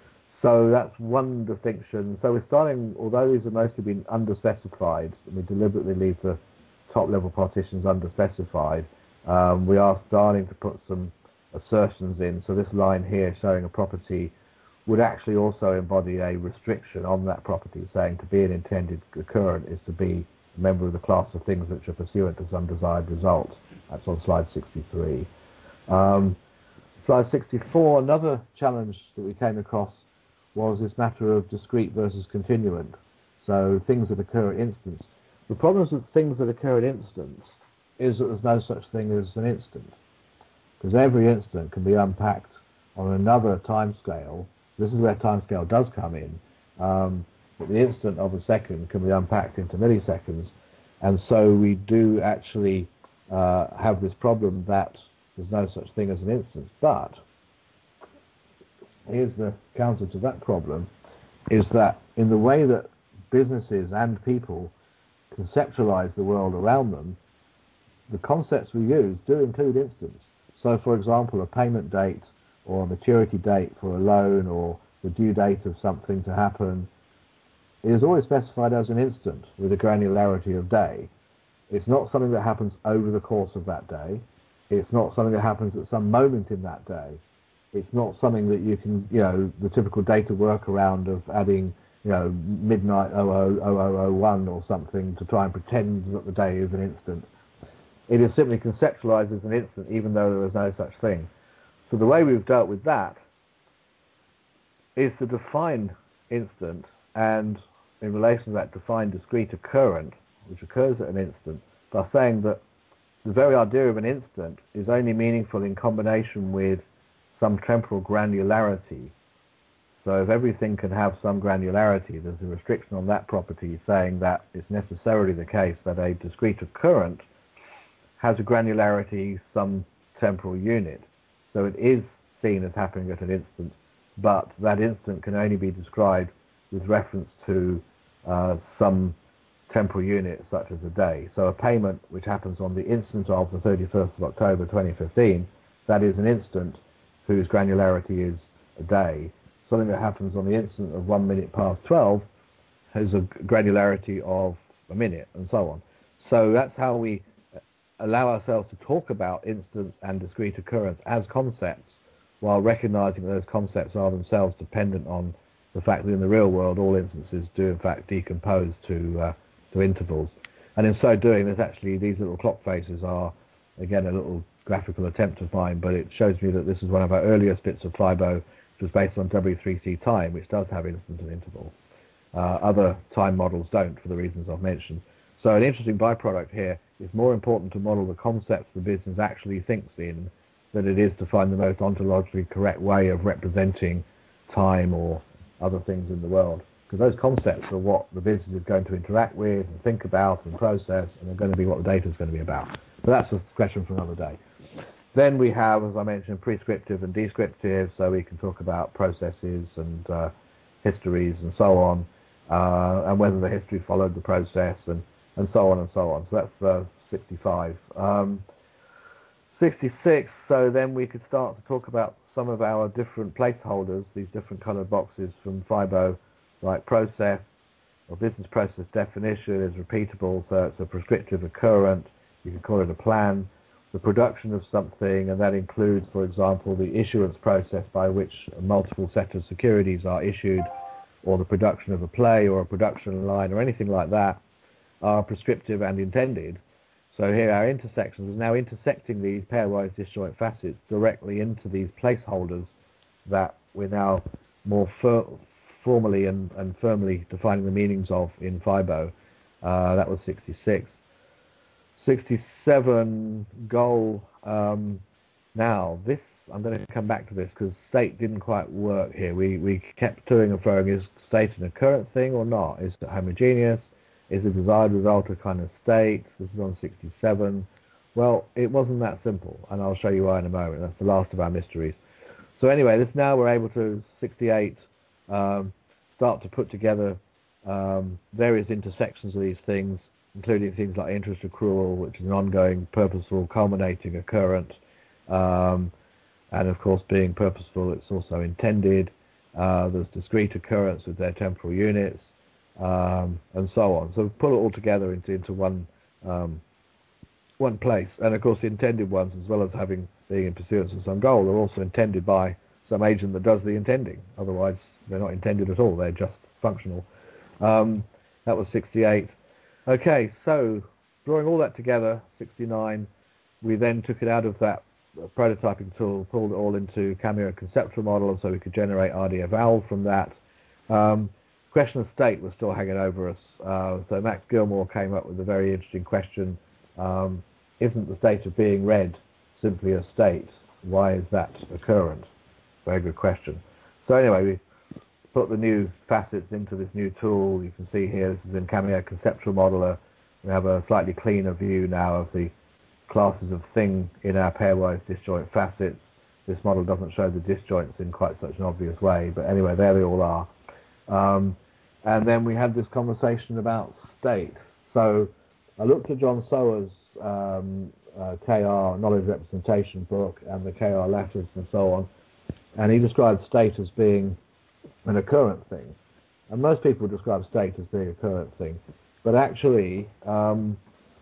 So that's one distinction. So we're starting, although these have mostly been underspecified, and we deliberately leave the top level partitions underspecified, um, we are starting to put some assertions in. So this line here showing a property would actually also embody a restriction on that property, saying to be an intended occurrent is to be a member of the class of things which are pursuant to some desired result. That's on slide sixty-three. Um, slide sixty-four, another challenge that we came across was this matter of discrete versus continuant. So things that occur at instance. The problem with things that occur at instance is that there's no such thing as an instant, because every instant can be unpacked on another time scale. This is where time scale does come in. Um, but the instant of a second can be unpacked into milliseconds, and so we do actually uh, have this problem that there's no such thing as an instant. But here's the counter to that problem, is that in the way that businesses and people conceptualize the world around them, the concepts we use do include instants. So for example, a payment date or a maturity date for a loan or the due date of something to happen is always specified as an instant with a granularity of day. It's not something that happens over the course of that day. It's not something that happens at some moment in that day. It's not something that you can, you know, the typical data workaround of adding, you know, midnight oh oh oh oh oh one or something to try and pretend that the day is an instant. It is simply conceptualized as an instant, even though there is no such thing. So the way we've dealt with that is to define instant, and in relation to that, define discrete occurrent, which occurs at an instant, by saying that the very idea of an instant is only meaningful in combination with some temporal granularity. So if everything can have some granularity, there's a restriction on that property saying that it's necessarily the case that a discrete occurrent has a granularity some temporal unit. So it is seen as happening at an instant, but that instant can only be described with reference to uh, some temporal unit such as a day. So a payment which happens on the instant of the thirty-first of October twenty fifteen, that is an instant whose granularity is a day. Something that happens on the instant of one minute past twelve has a granularity of a minute, and so on. So that's how we allow ourselves to talk about instance and discrete occurrence as concepts, while recognizing that those concepts are themselves dependent on the fact that in the real world all instances do in fact decompose to uh, to intervals. And in so doing, there's actually these little clock faces are, again, a little graphical attempt of mine, but it shows me that this is one of our earliest bits of Flybo, which was based on W three C time, which does have instant and interval. Uh, other time models don't, for the reasons I've mentioned. So an interesting byproduct here is more important to model the concepts the business actually thinks in than it is to find the most ontologically correct way of representing time or other things in the world. Because those concepts are what the business is going to interact with and think about and process, and they're going to be what the data is going to be about. But that's a question for another day. Then we have, as I mentioned, prescriptive and descriptive, so we can talk about processes and uh, histories and so on, uh, and whether the history followed the process, and, and so on and so on. So that's uh, sixty-five. Um, sixty-six, so then we could start to talk about some of our different placeholders, these different colored boxes from FIBO, like process or business process definition is repeatable, so it's a prescriptive occurrent. You can call it a plan. The production of something, and that includes, for example, the issuance process by which a multiple set of securities are issued, or the production of a play or a production line or anything like that, are prescriptive and intended. So here our intersections is now intersecting these pairwise disjoint facets directly into these placeholders that we're now more fir formally and, and firmly defining the meanings of in FIBO. Uh, that was sixty-six. sixty-seven goal. Um, now, this, I'm going to come back to this because state didn't quite work here. We, we kept toing and froing, is state an occurrent thing or not? Is it homogeneous? Is the desired result a kind of state? This is on sixty-seven. Well, it wasn't that simple, and I'll show you why in a moment. That's the last of our mysteries. So anyway, this now we're able to, sixty-eight, um, start to put together um, various intersections of these things, including things like interest accrual, which is an ongoing, purposeful, culminating occurrent. Um, and of course, being purposeful, it's also intended. Uh, there's discrete occurrence with their temporal units. Um, and so on. So pull it all together into into one um, one place. And of course, the intended ones, as well as having being in pursuance of some goal, are also intended by some agent that does the intending. Otherwise, they're not intended at all. They're just functional. Um, that was sixty-eight. Okay, so drawing all that together, sixty-nine. We then took it out of that prototyping tool, pulled it all into Cameo conceptual model, and so we could generate R D F owl from that. Um, question of state was still hanging over us. Uh, so Max Gilmore came up with a very interesting question. Um, isn't the state of being read simply a state? Why is that occurrent? Very good question. So anyway, we put the new facets into this new tool. You can see here, this is in Cameo Conceptual Modeler. We have a slightly cleaner view now of the classes of thing in our pairwise disjoint facets. This model doesn't show the disjoints in quite such an obvious way, but anyway, there they all are. Um, and then we had this conversation about state. So I looked at John Sower's um, uh, K R knowledge representation book and the K R letters and so on, and he described state as being an occurrent thing. And most people describe state as being a current thing, but actually um,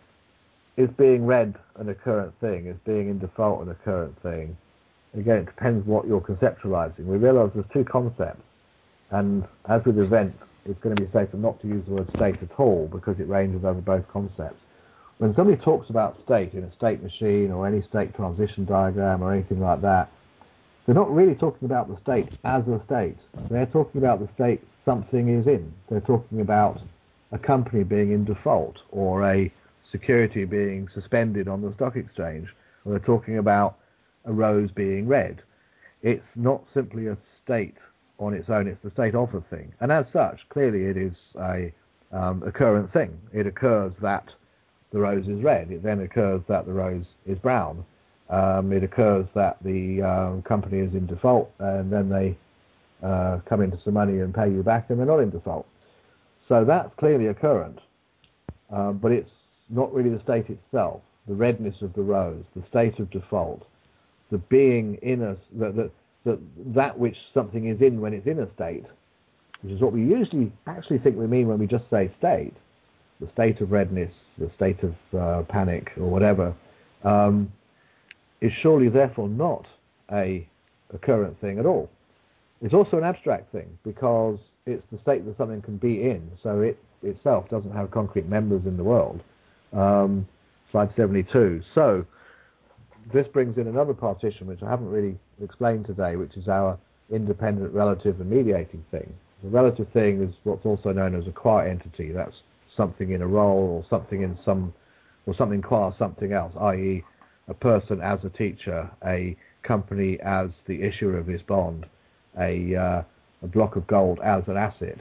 is being read an occurrent thing, is being in default an occurrent thing. Again, it depends what you're conceptualizing. We realize there's two concepts, and as with event, it's going to be safer not to use the word state at all because it ranges over both concepts. When somebody talks about state in a state machine or any state transition diagram or anything like that, they're not really talking about the state as a state. They're talking about the state something is in. They're talking about a company being in default or a security being suspended on the stock exchange, or they're talking about a rose being read. It's not simply a state on its own, it's the state of a thing. And as such, clearly it is a um, occurrent thing. It occurs that the rose is red. It then occurs that the rose is brown. Um, it occurs that the um, company is in default, and then they uh, come into some money and pay you back, and they're not in default. So that's clearly occurrent, uh, but it's not really the state itself, the redness of the rose, the state of default, the being in a, the, the, the, that which something is in when it's in a state, which is what we usually actually think we mean when we just say state, the state of redness, the state of uh, panic or whatever, um, is surely therefore not a occurrent thing at all. It's also an abstract thing because it's the state that something can be in, so it itself doesn't have concrete members in the world. Um, slide seventy-two. So this brings in another partition which I haven't really explained today, which is our independent, relative, and mediating thing. The relative thing is what's also known as a qua entity. That's something in a role, or something in some, or something qua something else, that is, a person as a teacher, a company as the issuer of this bond, a, uh, a block of gold as an asset,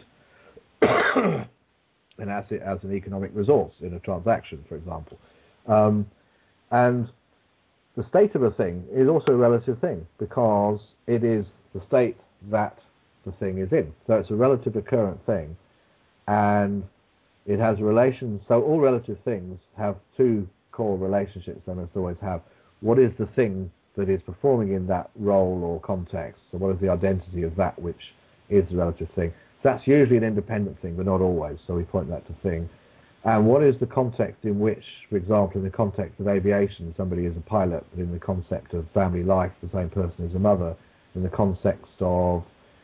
an asset as an economic resource in a transaction, for example. Um, and the state of a thing is also a relative thing, because it is the state that the thing is in. So it's a relative occurrent thing, and it has a relation. So all relative things have two core relationships they must always have. What is the thing that is performing in that role or context? So what is the identity of that which is the relative thing? That's usually an independent thing, but not always, so we point that to thing. And what is the context in which, for example, in the context of aviation, somebody is a pilot, but in the concept of family life, the same person is a mother. In the context of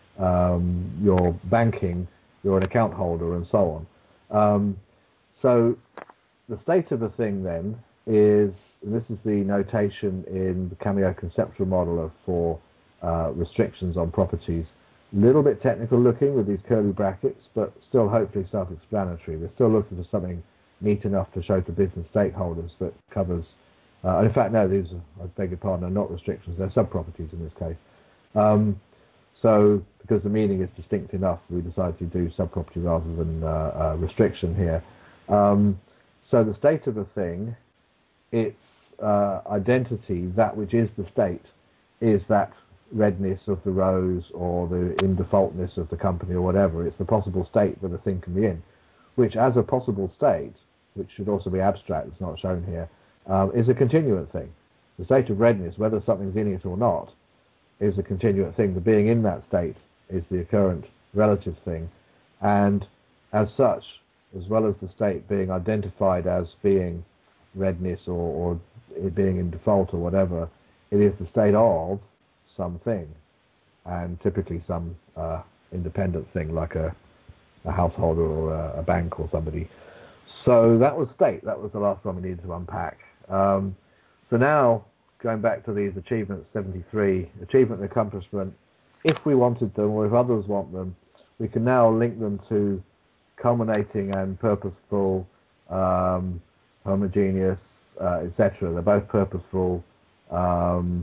um, your banking, you're an account holder, and so on. Um, so the state of a thing then is, and this is the notation in the Cameo conceptual model of, for uh, restrictions on properties. A little bit technical looking with these curly brackets, but still hopefully self-explanatory. We're still looking for something neat enough to show to business stakeholders that covers, uh, and in fact, no, these are, I beg your pardon, are not restrictions, they're sub-properties in this case. Um, so, because the meaning is distinct enough, we decided to do sub-property rather than uh, uh, restriction here. Um, so the state of a thing, its uh, identity, that which is the state, is that redness of the rose or the in defaultness of the company or whatever. It's the possible state that a thing can be in, which as a possible state, which should also be abstract, it's not shown here, um, is a continuant thing. The state of redness, whether something's in it or not, is a continuant thing. The being in that state is the occurrent relative thing, and as such, as well as the state being identified as being redness or, or it being in default or whatever, it is the state of something, and typically some uh, independent thing like a, a householder or a, a bank or somebody. So that was state. That was the last one we needed to unpack. Um, so now, going back to these achievements, seventy-three, achievement and accomplishment, if we wanted them or if others want them, we can now link them to culminating and purposeful, um, homogeneous, uh, et cetera. They're both purposeful. Um,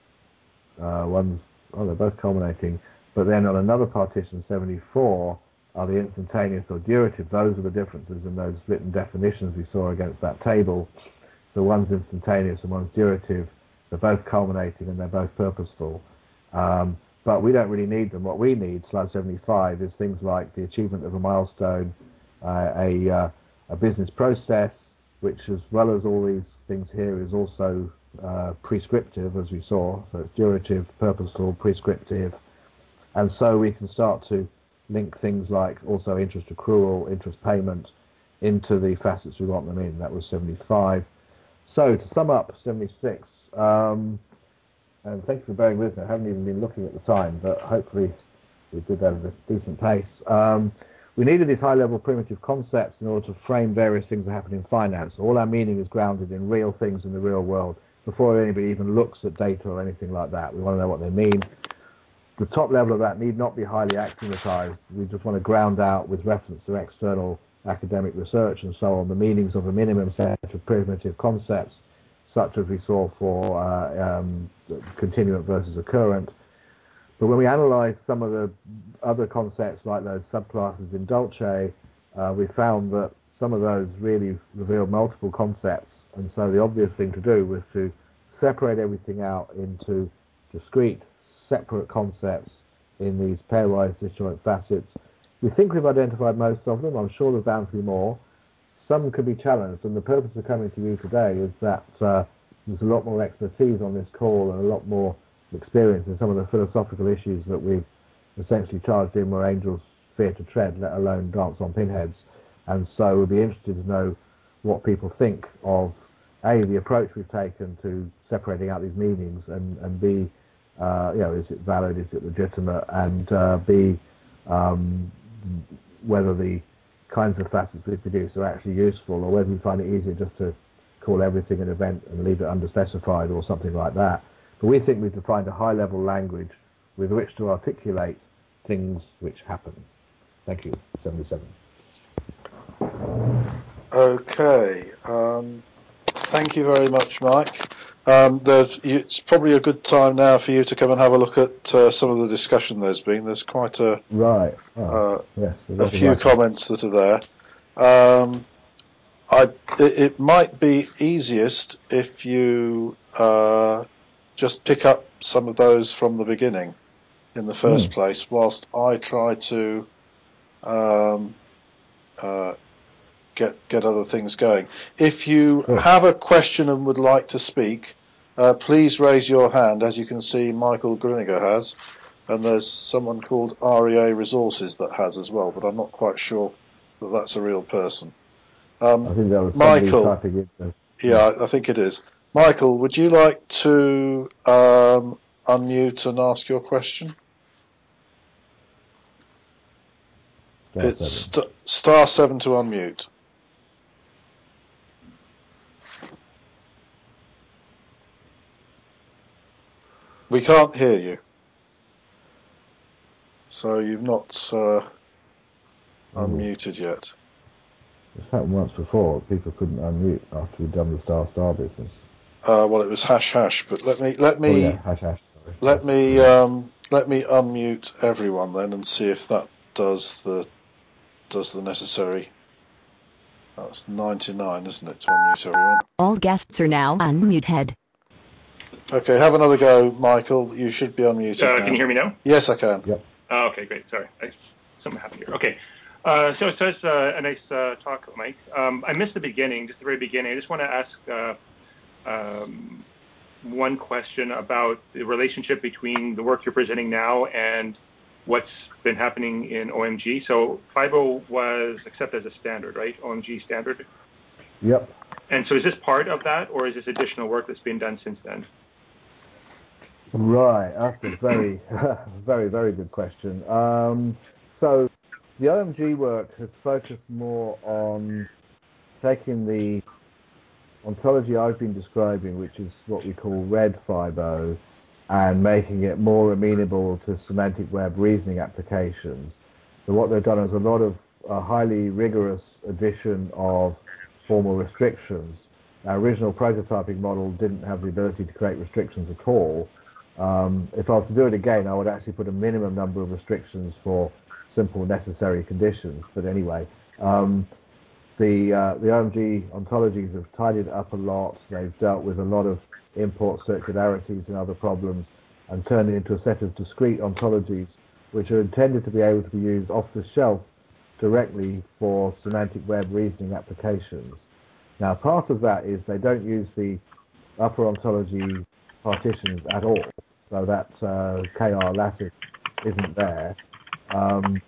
uh, one's, oh, they're both culminating. But then on another partition, seventy-four, are the instantaneous or durative. Those are the differences in those written definitions we saw against that table. So one's instantaneous and one's durative. They're both culminating and they're both purposeful. Um, but we don't really need them. What we need, slide seventy-five, is things like the achievement of a milestone, uh, a, uh, a business process, which as well as all these things here is also uh, prescriptive, as we saw. So it's durative, purposeful, prescriptive. And so we can start to link things like also interest accrual, interest payment, into the facets we want them in. That was seventy-five. So to sum up, seventy-six, um, and thank you for bearing with me. I haven't even been looking at the time, but hopefully we did that at a decent pace. Um, we needed these high-level primitive concepts in order to frame various things that happen in finance. All our meaning is grounded in real things in the real world before anybody even looks at data or anything like that. We want to know what they mean. The top level of that need not be highly axiomatized. We just want to ground out with reference to external academic research and so on the meanings of a minimum set of primitive concepts, such as we saw for uh, um, continuant versus occurrent. But when we analyze some of the other concepts like those subclasses in Dolce, uh, we found that some of those really revealed multiple concepts, and so the obvious thing to do was to separate everything out into discrete, separate concepts in these pairwise disjoint facets. We think we've identified most of them. I'm sure there's bound to be more. Some could be challenged, and the purpose of coming to you today is that uh, there's a lot more expertise on this call and a lot more experience in some of the philosophical issues that we've essentially charged in where angels fear to tread, let alone dance on pinheads. And so we'd be interested to know what people think of, A, the approach we've taken to separating out these meanings, and, and B, uh, you know, is it valid, is it legitimate, and uh, B, um, whether the kinds of facets we produce are actually useful, or whether we find it easier just to call everything an event and leave it underspecified or something like that. But we think we've defined a high-level language with which to articulate things which happen. Thank you. seventy-seven. Okay. Um, thank you very much, Mike. Um, it's probably a good time now for you to come and have a look at uh, some of the discussion there's been. There's quite a Right. Oh, uh, yes. a few comments that are there. Um, I, it, it might be easiest if you uh, just pick up some of those from the beginning in the first mm. place, whilst I try to um, uh, get get other things going. If you Sure. have a question and would like to speak, uh, please raise your hand. As you can see, Michael Gruniger has, and there's someone called R E A Resources that has as well, but I'm not quite sure that that's a real person. Um, I think there was Michael, typing in the, yeah, I, I think it is. Michael, would you like to um, unmute and ask your question? star It's seven. st- star seven to unmute. We can't hear you. So you've not uh, unmuted yet. It's happened once before. People couldn't unmute after we'd done the star star business. Uh, well, it was hash hash, but let me let me Oh yeah, hash hash. Sorry. let me um, let me unmute everyone then and see if that does the does the necessary. That's ninety-nine, isn't it, to unmute everyone? All guests are now unmuted. Okay, have another go, Michael. You should be unmuted uh, now. Can you hear me now? Yes, I can. Yep. Oh, okay, great. Sorry, I, something happened here. Okay, uh, so so it's uh, a nice uh, talk, Mike. Um, I missed the beginning, just the very beginning. I just want to ask uh, um, one question about the relationship between the work you're presenting now and what's been happening in O M G. So FIBO was accepted as a standard, right? O M G standard. Yep. And so is this part of that, or is this additional work that's been done since then? Right, that's a very, very, very good question. Um, so the O M G work has focused more on taking the ontology I've been describing, which is what we call red FIBO, and making it more amenable to semantic web reasoning applications. So what they've done is a lot of uh, highly rigorous addition of formal restrictions. Our original prototyping model didn't have the ability to create restrictions at all. Um, if I was to do it again, I would actually put a minimum number of restrictions for simple necessary conditions. But anyway, um, the uh, the O M G ontologies have tidied up a lot. They've dealt with a lot of import circularities and other problems and turned it into a set of discrete ontologies which are intended to be able to be used off the shelf directly for semantic web reasoning applications. Now, part of that is they don't use the upper ontology partitions at all, so that uh, K R lattice isn't there. Um,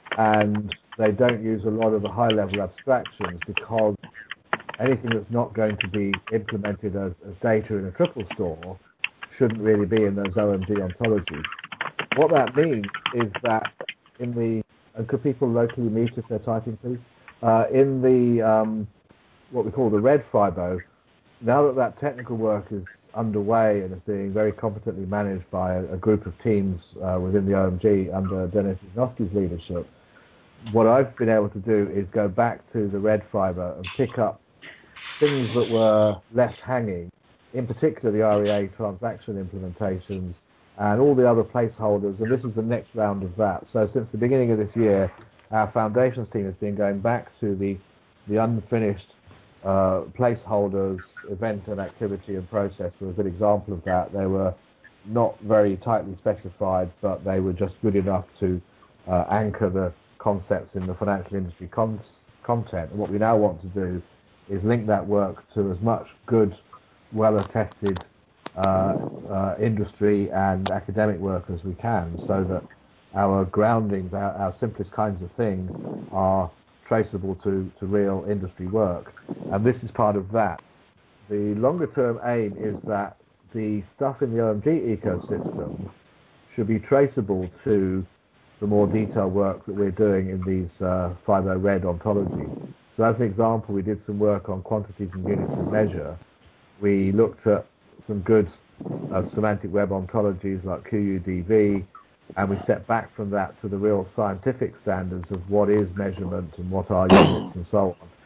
and they don't use a lot of the high-level abstractions because anything that's not going to be implemented as, as data in a triple store shouldn't really be in those O M G ontologies. What that means is that in the, and could people locally mute if they're typing, please? Uh, in the um, what we call the red FIBO, now that that technical work is underway and is being very competently managed by a, a group of teams uh, within the O M G under Denis Wisnowski's leadership, what I've been able to do is go back to the red FIBO and pick up things that were left hanging, in particular the R E A transaction implementations and all the other placeholders, and this is the next round of that. So since the beginning of this year, our foundations team has been going back to the, the unfinished uh, placeholders, event and activity and process were a good example of that. They were not very tightly specified, but they were just good enough to uh, anchor the concepts in the financial industry con- content. And what we now want to do is link that work to as much good, well-attested uh, uh, industry and academic work as we can, so that our groundings, our, our simplest kinds of things, are traceable to, to real industry work. And this is part of that. The longer-term aim is that the stuff in the O M G ecosystem should be traceable to the more detailed work that we're doing in these uh, FIBO red ontologies. So as an example, we did some work on quantities and units of measure. We looked at some good uh, semantic web ontologies like Q U D V, and we stepped back from that to the real scientific standards of what is measurement and what are units and so on.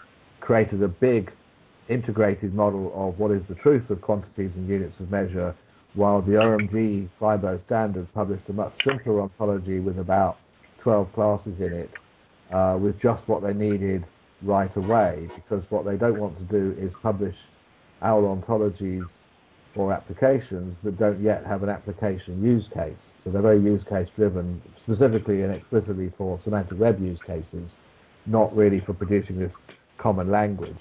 created a big integrated model of what is the truth of quantities and units of measure, while the O M G FIBO standard published a much simpler ontology with about twelve classes in it, uh, with just what they needed right away, because what they don't want to do is publish our ontologies for applications that don't yet have an application use case. So they're very use case driven, specifically and explicitly for semantic web use cases, not really for producing this common language.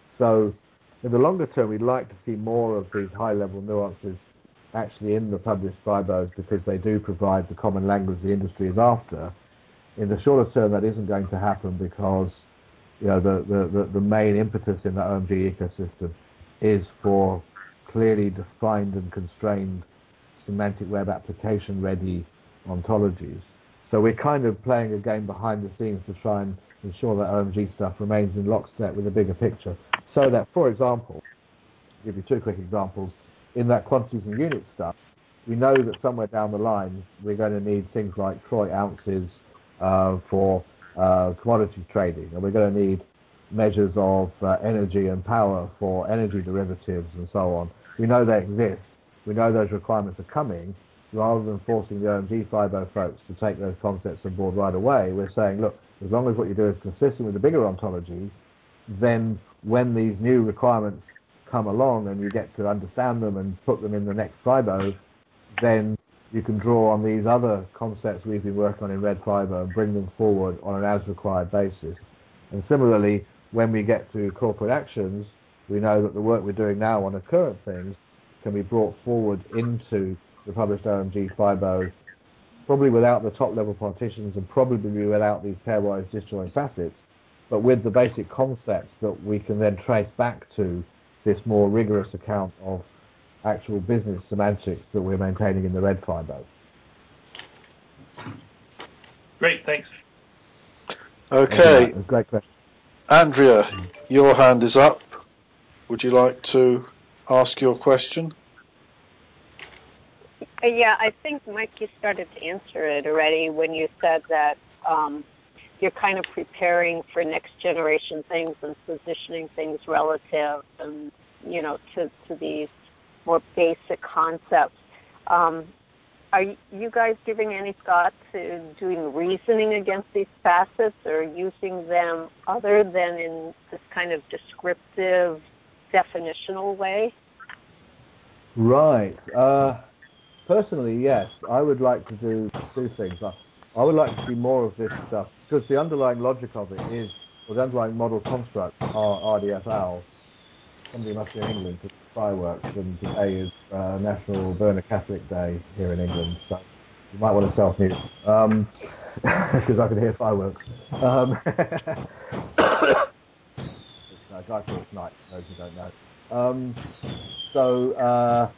So in the longer term, we'd like to see more of these high-level nuances actually in the published FIBOs, because they do provide the common language the industry is after. In the shorter term, that isn't going to happen because you know the, the, the, the main impetus in the O M G ecosystem is for clearly defined and constrained semantic web application ready ontologies. So we're kind of playing a game behind the scenes to try and ensure that O M G stuff remains in lockstep with a bigger picture. So that, for example, I'll give you two quick examples. In that quantities and units stuff, we know that somewhere down the line we're going to need things like troy ounces uh, for uh, commodities trading, and we're going to need measures of uh, energy and power for energy derivatives and so on. We know they exist. We know those requirements are coming. Rather than forcing the O M G FIBO folks to take those concepts on board right away, we're saying, look, as long as what you do is consistent with the bigger ontologies, then when these new requirements come along and you get to understand them and put them in the next FIBO, then you can draw on these other concepts we've been working on in Red FIBO and bring them forward on an as-required basis. And similarly, when we get to corporate actions, we know that the work we're doing now on the current things can be brought forward into the published O M G FIBO, probably without the top-level partitions and probably without these pairwise disjoint facets, but with the basic concepts that we can then trace back to this more rigorous account of actual business semantics that we're maintaining in the Red FIBO. Great, thanks. Okay. Great question. Andrea, your hand is up. Would you like to ask your question? Yeah, I think, Mike, you started to answer it already when you said that um, you're kind of preparing for next generation things and positioning things relative and, you know, to, to these more basic concepts. Um, are you guys giving any thought to doing reasoning against these facets or using them other than in this kind of descriptive, definitional way? Right. Uh, personally, yes. I would like to do two things. I, I would like to see more of this stuff, because the underlying logic of it is, or the underlying model construct are R D F Ls. Somebody must be in England to fireworks, and today is uh, National Burner Catholic Day here in England, so you might want to self-mute, um, because I can hear fireworks. Um, it's Guy Fawkes Night, for those who don't know. Um, so, uh,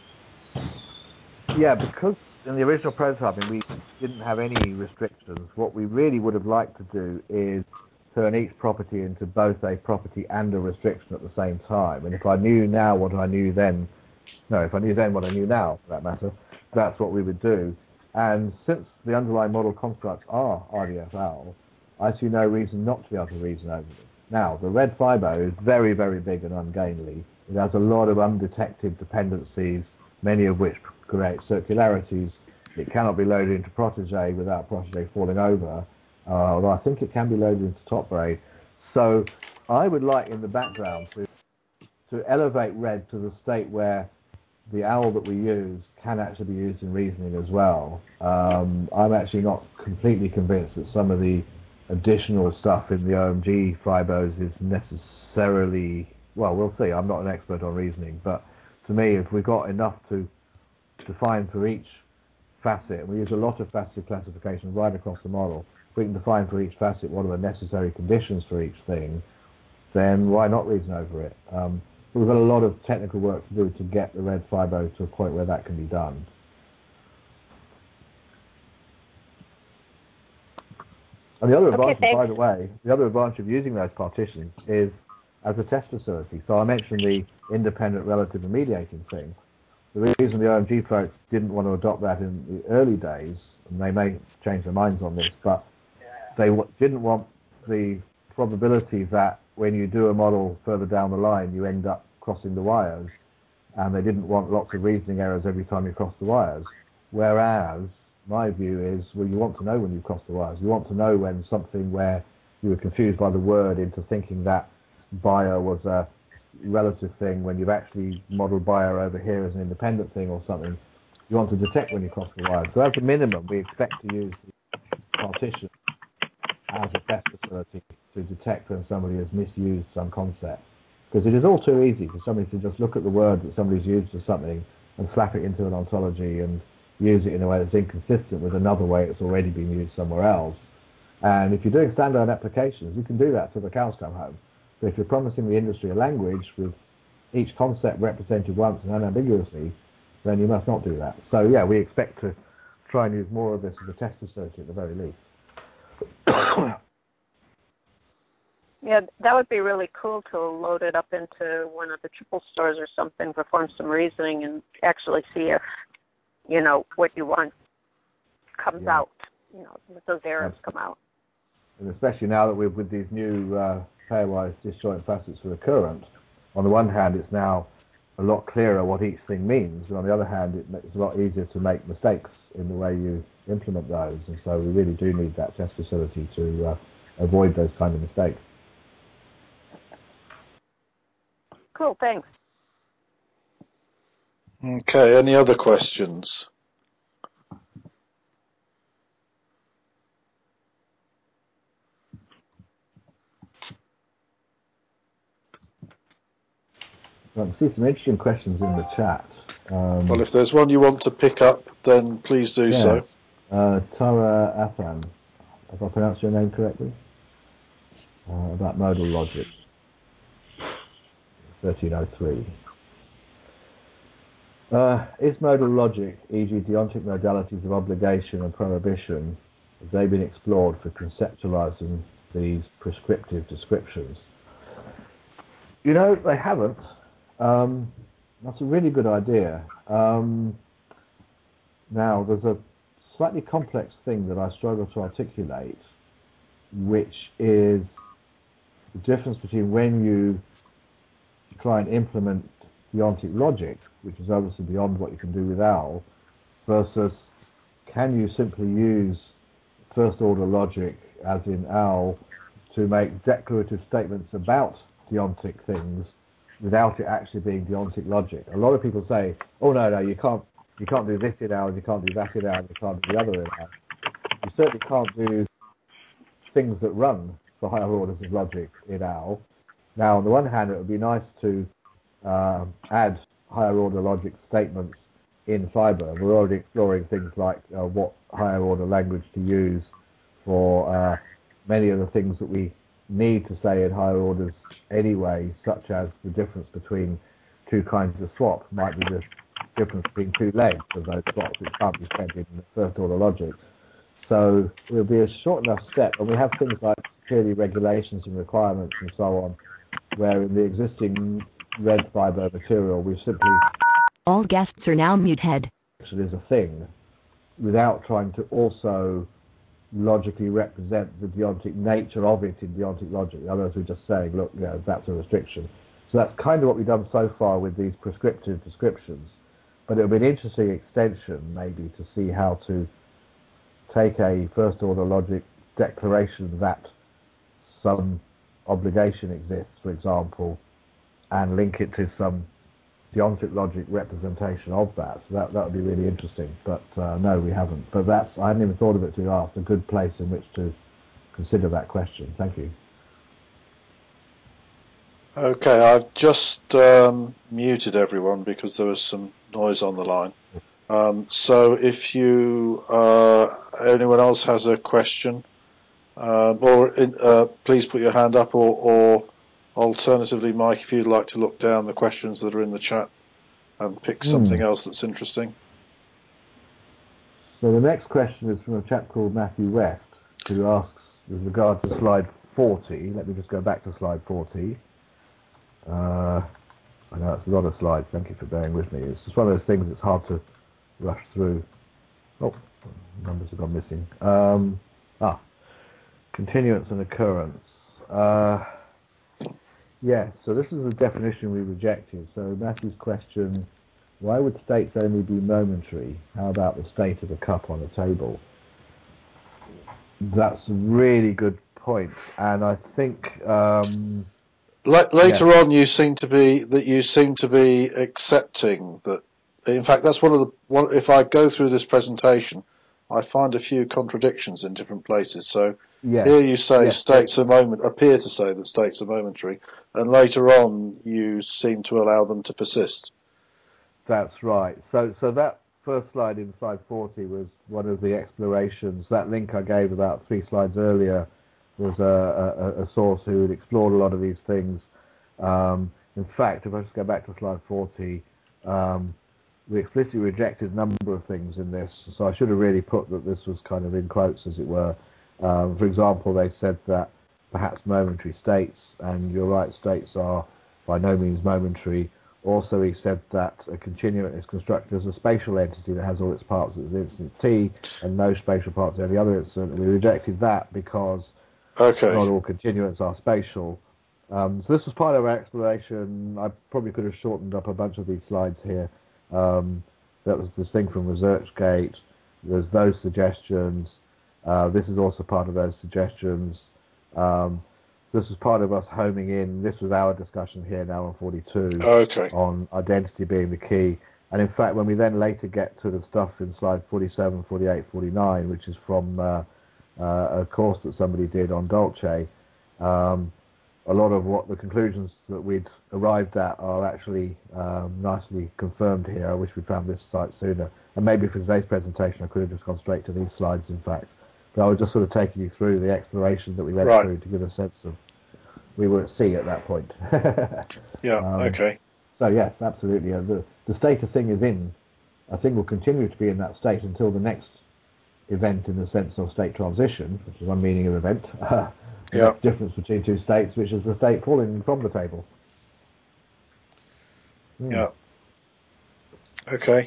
yeah, because in the original prototyping we didn't have any restrictions, what we really would have liked to do is turn each property into both a property and a restriction at the same time. And if I knew now what I knew then, no, if I knew then what I knew now, for that matter, that's what we would do. And since the underlying model constructs are R D F L, I see no reason not to be able to reason over them. Now, the Red FIBO is very, very big and ungainly. It has a lot of undetected dependencies, many of which create circularities. It cannot be loaded into Protege without Protege falling over, uh, although I think it can be loaded into TopRay. So I would like in the background to, to elevate Red to the state where the owl that we use can actually be used in reasoning as well. Um, I'm actually not completely convinced that some of the additional stuff in the O M G FIBOs is necessarily, well, we'll see. I'm not an expert on reasoning, but to me, if we've got enough to define for each facet, and we use a lot of facet classification right across the model, if we can define for each facet what are the necessary conditions for each thing, then why not reason over it? Um, we've got a lot of technical work to do to get the Red FIBO to a point where that can be done. And the other advantage, okay, by the way, the other advantage of using those partitions is as a test facility. So I mentioned the independent, relative, and mediating thing. The reason the O M G folks didn't want to adopt that in the early days, and they may change their minds on this, but they w- didn't want the probability that when you do a model further down the line, you end up crossing the wires, and they didn't want lots of reasoning errors every time you cross the wires. Whereas my view is, well, you want to know when you cross the wires. You want to know when something where you were confused by the word into thinking that buyer was a relative thing when you've actually modeled buyer over here as an independent thing or something. You want to detect when you cross the wires. So as a minimum, we expect to use the partition as a test facility to detect when somebody has misused some concept. Because it is all too easy for somebody to just look at the word that somebody's used for something and slap it into an ontology and use it in a way that's inconsistent with another way it's already been used somewhere else. And if you're doing standard applications, you can do that till the cows come home. But if you're promising the industry a language with each concept represented once and unambiguously, then you must not do that. So yeah, we expect to try and use more of this as a test facility at the very least. Yeah, that would be really cool to load it up into one of the triple stores or something, perform some reasoning, and actually see if, you know, what you want comes yeah. out, you know, if those errors Absolutely. come out. And especially now that we're with these new uh, pairwise disjoint facets for the current, on the one hand, it's now a lot clearer what each thing means, and on the other hand, it makes it a lot easier to make mistakes in the way you implement those, and so we really do need that test facility to uh, avoid those kind of mistakes. Cool, thanks. Okay, any other questions? I can see some interesting questions in the chat. Um, well, if there's one you want to pick up, then please do yeah. so. Uh, Tara Athan, have I pronounced your name correctly? Uh, about modal logic. thirteen oh three. Uh, is modal logic, for example deontic modalities of obligation and prohibition, have they been explored for conceptualizing these prescriptive descriptions? You know, they haven't. Um, that's a really good idea. Um, now, there's a slightly complex thing that I struggle to articulate, which is the difference between when you try and implement deontic logic, which is obviously beyond what you can do with O W L, versus can you simply use first order logic, as in O W L, to make declarative statements about deontic things without it actually being deontic logic. A lot of people say, oh no, no, you can't you can't do this in O W L, and you can't do that in O W L, and you can't do the other in O W L. You certainly can't do things that run for higher orders of logic in O W L. Now, on the one hand, it would be nice to uh, add higher order logic statements in Fiber. We're already exploring things like uh, what higher order language to use for uh, many of the things that we need to say in higher orders anyway, such as the difference between two kinds of swap might be the difference between two legs of those swaps, which can't be said in the first order logic. So it'll be a short enough step, and we have things like security regulations and requirements and so on, where in the existing red Fiber material we simply all guests are now muted. Actually, is a thing without trying to also logically represent the deontic nature of it in deontic logic. In other words, we're just saying, look, you know, that's a restriction. So that's kind of what we've done so far with these prescriptive descriptions. But it'll be an interesting extension, maybe, to see how to take a first-order logic declaration that some obligation exists, for example, and link it to some deontic logic representation of that. So that that would be really interesting. But uh, no, we haven't. But that's I hadn't even thought of it to ask. A good place in which to consider that question. Thank you. Okay, I've just um, muted everyone because there was some noise on the line. Um, so if you uh, anyone else has a question, uh, or in, uh, please put your hand up, or, or alternatively, Mike, if you'd like to look down the questions that are in the chat and pick something Hmm. else that's interesting. So the next question is from a chap called Matthew West, who asks, with regard to slide forty, let me just go back to slide forty. Uh, I know it's a lot of slides, thank you for bearing with me. It's just one of those things that's hard to rush through. Oh, numbers have gone missing. Um, ah, continuance and occurrence. Uh, Yes, so this is the definition we rejected. So Matthew's question, why would states only be momentary? How about the state of the cup on the table? That's a really good point, and I think um, La- later yeah. on, you seem to be that you seem to be accepting that. In fact, that's one of the one. If I go through this presentation, I find a few contradictions in different places. So yes, here you say yes, states are moment appear to say that states are momentary, and later on you seem to allow them to persist. That's right. So, so that first slide in slide forty was one of the explorations. That link I gave about three slides earlier was a, a, a source who had explored a lot of these things. Um, in fact, if I just go back to slide forty, um, we explicitly rejected a number of things in this. So I should have really put that this was kind of in quotes, as it were. Um, for example, they said that perhaps momentary states, and you're right, states are by no means momentary. Also, he said that a continuum is constructed as a spatial entity that has all its parts at the instant t, and no spatial parts at any other instant. We rejected that because Okay. not all continuants are spatial. Um, so this was part of our exploration. I probably could have shortened up a bunch of these slides here. Um, that was this thing from ResearchGate. There's those suggestions. Uh, this is also part of those suggestions. Um, This was part of us homing in. This was our discussion here now on forty-two Okay. on identity being the key. And in fact, when we then later get to the stuff in slide forty-seven, forty-eight, forty-nine, which is from uh, uh, a course that somebody did on Dolce, um, a lot of what the conclusions that we'd arrived at are actually um, nicely confirmed here. I wish we'd found this site sooner. And maybe for today's presentation, I could have just gone straight to these slides, in fact. But I was just sort of taking you through the exploration that we went Right. through to give a sense of we were at sea at that point. Yeah. um, Okay. So yes, absolutely. Uh, the the state a thing is in, a thing will continue to be in that state until the next event in the sense of state transition, which is one meaning of event. the Yeah. next difference between two states, which is the state falling from the table. Hmm. Yeah. Okay.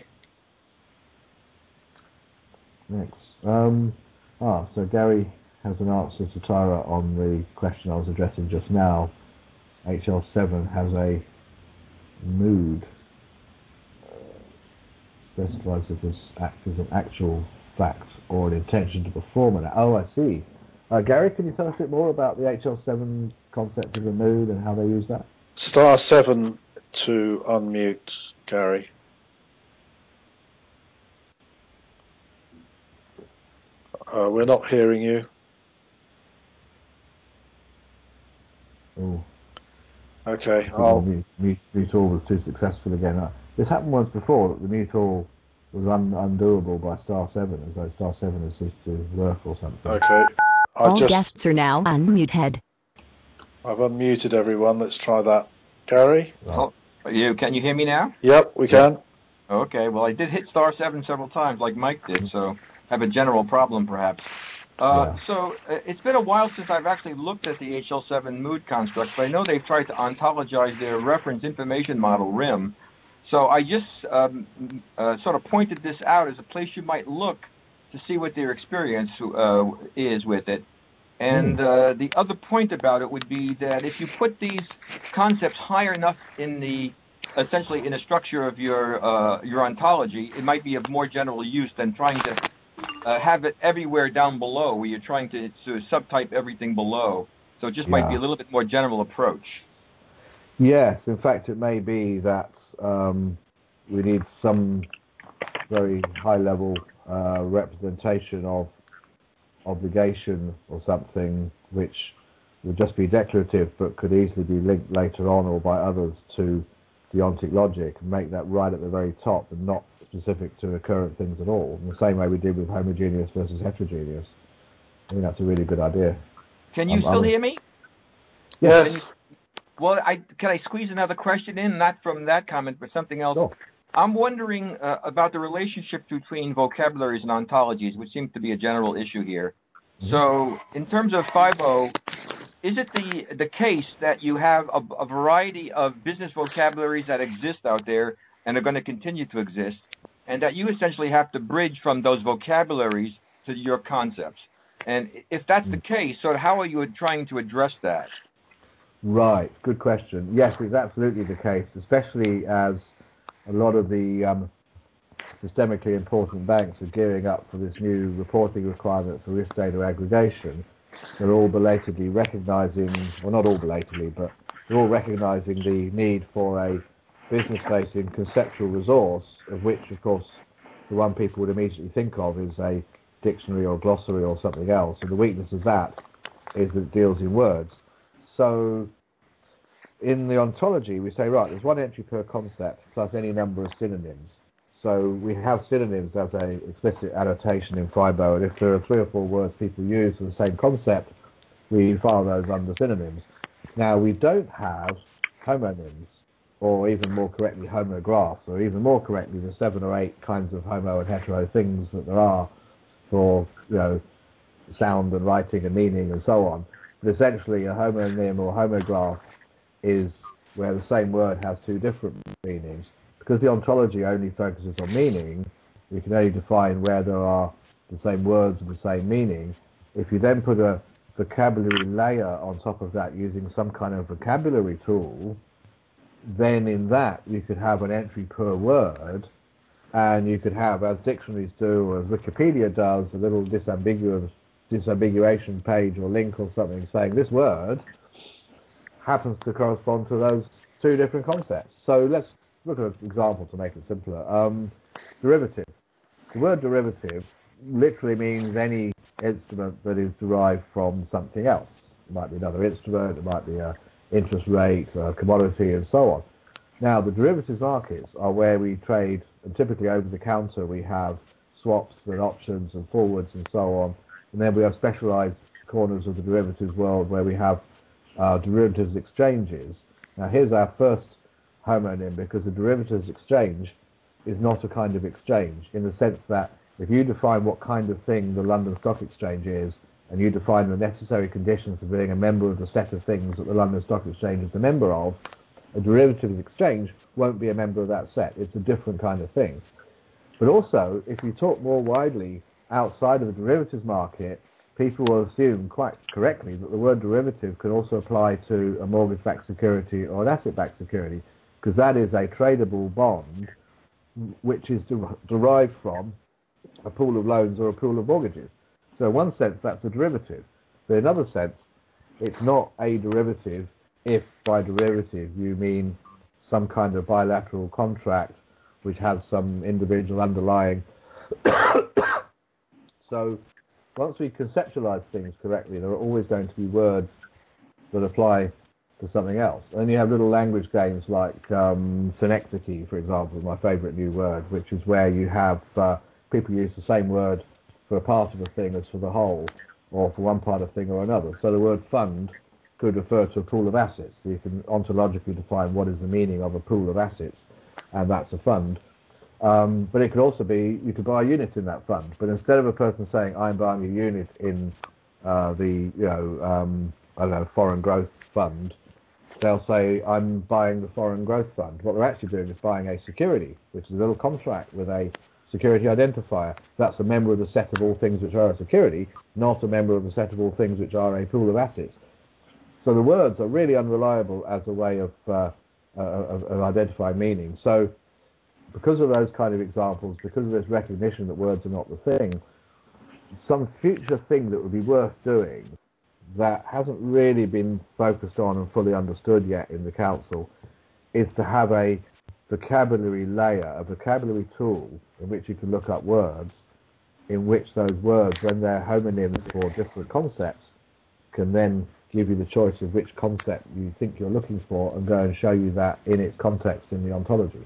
Next. Um, ah, so Gary has an answer to Tyra on the question I was addressing just now. H L seven has a mood, uh, specifies if this act is an actual fact or an intention to perform an act. Oh, I see. Uh, Gary, can you tell us a bit more about the H L seven concept of a mood and how they use that? Star seven to unmute Gary. Uh, we're not hearing you. Oh. Okay. The I'll. mute, mute, mute all was too successful again. Uh, this happened once before, that the mute all was un, undoable by Star seven, as though Star seven has ceased to work or something. Okay. I All just. guests are now unmuted. I've unmuted everyone. Let's try that. Gary? Right. Oh, you can you hear me now? Yep, we can. Okay. Well, I did hit star seven several times, like Mike did, so have a general problem perhaps. Uh, Yeah. So uh, it's been a while since I've actually looked at the H L seven mood construct, but I know they've tried to ontologize their reference information model, R I M. So I just um, uh, sort of pointed this out as a place you might look to see what their experience uh, is with it. And uh, the other point about it would be that if you put these concepts higher enough in the, essentially in the structure of your uh, your ontology, it might be of more general use than trying to uh, have it everywhere down below, where you're trying to, to subtype everything below. So it just might be Yeah. a little bit more general approach. Yes, in fact, it may be that um, we need some very high-level uh, representation of obligation or something which would just be declarative but could easily be linked later on or by others to deontic logic and make that right at the very top and not specific to recurrent things at all, in the same way we did with homogeneous versus heterogeneous. I think that's a really good idea. Can you I'm- still I'm- hear me? Yes. Can you, well, I, can I squeeze another question in, not from that comment, but something else? Sure. I'm wondering uh, about the relationship between vocabularies and ontologies, which seems to be a general issue here. Mm-hmm. So in terms of five point oh, is it the, the case that you have a, a variety of business vocabularies that exist out there and are going to continue to exist, and that you essentially have to bridge from those vocabularies to your concepts? And if that's the case, so how are you trying to address that? Right, good question. Yes, it's absolutely the case, especially as a lot of the um, systemically important banks are gearing up for this new reporting requirement for risk data aggregation. They're all belatedly recognizing, well, not all belatedly, but they're all recognizing the need for a business-facing conceptual resource, of which, of course, the one people would immediately think of is a dictionary or glossary or something else. And the weakness of that is that it deals in words. So in the ontology, we say, right, there's one entry per concept plus any number of synonyms. So we have synonyms as an explicit annotation in FIBO, and if there are three or four words people use for the same concept, we file those under synonyms. Now, we don't have homonyms, or even more correctly, homographs, or even more correctly, the seven or eight kinds of homo and hetero things that there are for, you know, sound and writing and meaning and so on. But essentially, a homonym or homograph is where the same word has two different meanings. Because the ontology only focuses on meaning, we can only define where there are the same words with the same meaning. If you then put a vocabulary layer on top of that using some kind of vocabulary tool, then in that you could have an entry per word, and you could have, as dictionaries do, or as Wikipedia does, a little disambiguous disambiguation page or link or something saying this word happens to correspond to those two different concepts. So let's look at an example to make it simpler. Um, derivative. The word derivative literally means any instrument that is derived from something else. It might be another instrument, it might be an interest rate, a commodity, and so on. Now, the derivatives markets are where we trade, and typically over the counter we have swaps and options and forwards and so on. And then we have specialized corners of the derivatives world where we have uh, derivatives exchanges. Now, here's our first homonym, because the derivatives exchange is not a kind of exchange, in the sense that if you define what kind of thing the London Stock Exchange is, and you define the necessary conditions for being a member of the set of things that the London Stock Exchange is a member of, a derivatives exchange won't be a member of that set. It's a different kind of thing. But also, if you talk more widely outside of the derivatives market, people will assume quite correctly that the word derivative can also apply to a mortgage-backed security or an asset-backed security, because that is a tradable bond which is de- derived from a pool of loans or a pool of mortgages. So in one sense, that's a derivative. But in another sense, it's not a derivative if by derivative you mean some kind of bilateral contract which has some individual underlying. So once we conceptualize things correctly, there are always going to be words that apply to something else. And you have little language games like um, synecdoche, for example, my favorite new word, which is where you have uh, people use the same word for a part of a thing as for the whole, or for one part of a thing or another. So the word fund could refer to a pool of assets. So you can ontologically define what is the meaning of a pool of assets, and that's a fund. Um, but it could also be, you could buy a unit in that fund. But instead of a person saying, I'm buying a unit in uh, the, you know, um, I don't know, foreign growth fund, they'll say, I'm buying the foreign growth fund. What they're actually doing is buying a security, which is a little contract with a security identifier. That's a member of the set of all things which are a security, not a member of the set of all things which are a pool of assets. So the words are really unreliable as a way of, uh, uh, of, of identifying meaning. So because of those kind of examples, because of this recognition that words are not the thing, some future thing that would be worth doing that hasn't really been focused on and fully understood yet in the Council is to have a vocabulary layer, a vocabulary tool in which you can look up words, in which those words, when they're homonyms for different concepts, can then give you the choice of which concept you think you're looking for and go and show you that in its context in the ontology.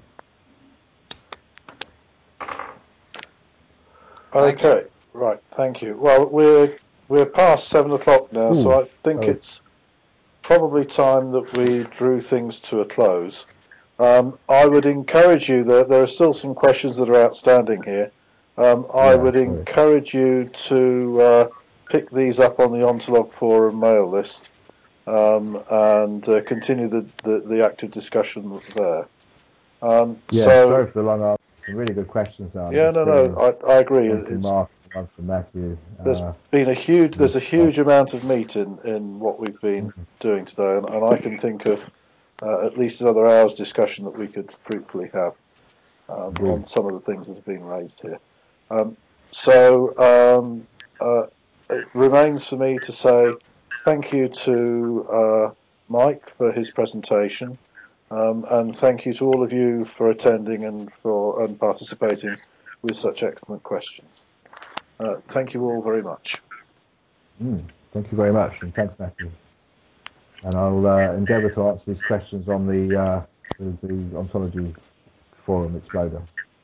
Okay, right, thank you. Well, we're we're past seven o'clock now, Ooh, so I think oh. it's probably time that we drew things to a close. Um, I would encourage you, that there are still some questions that are outstanding here. Um, I Yeah, would sorry. encourage you to uh, pick these up on the Ontolog Forum mail list um, and uh, continue the, the, the active discussion there. Um, Yeah, so, sorry for the long answer. Some really good questions now. yeah, no, no, I, I agree. It's, Mark one from Matthew. There's Uh, been a huge, there's a huge uh, amount of meat in, in what we've been mm-hmm. doing today, and, and I can think of uh, at least another hour's discussion that we could fruitfully have um, on some of the things that have been raised here. Um, so um, uh, it remains for me to say thank you to uh, Mike for his presentation, um, and thank you to all of you for attending and for and participating with such excellent questions. Uh, thank you all very much. Mm, thank you very much, and thanks, Matthew. And I'll uh, endeavour to answer these questions on the, uh, the, the Ontology Forum Exploder.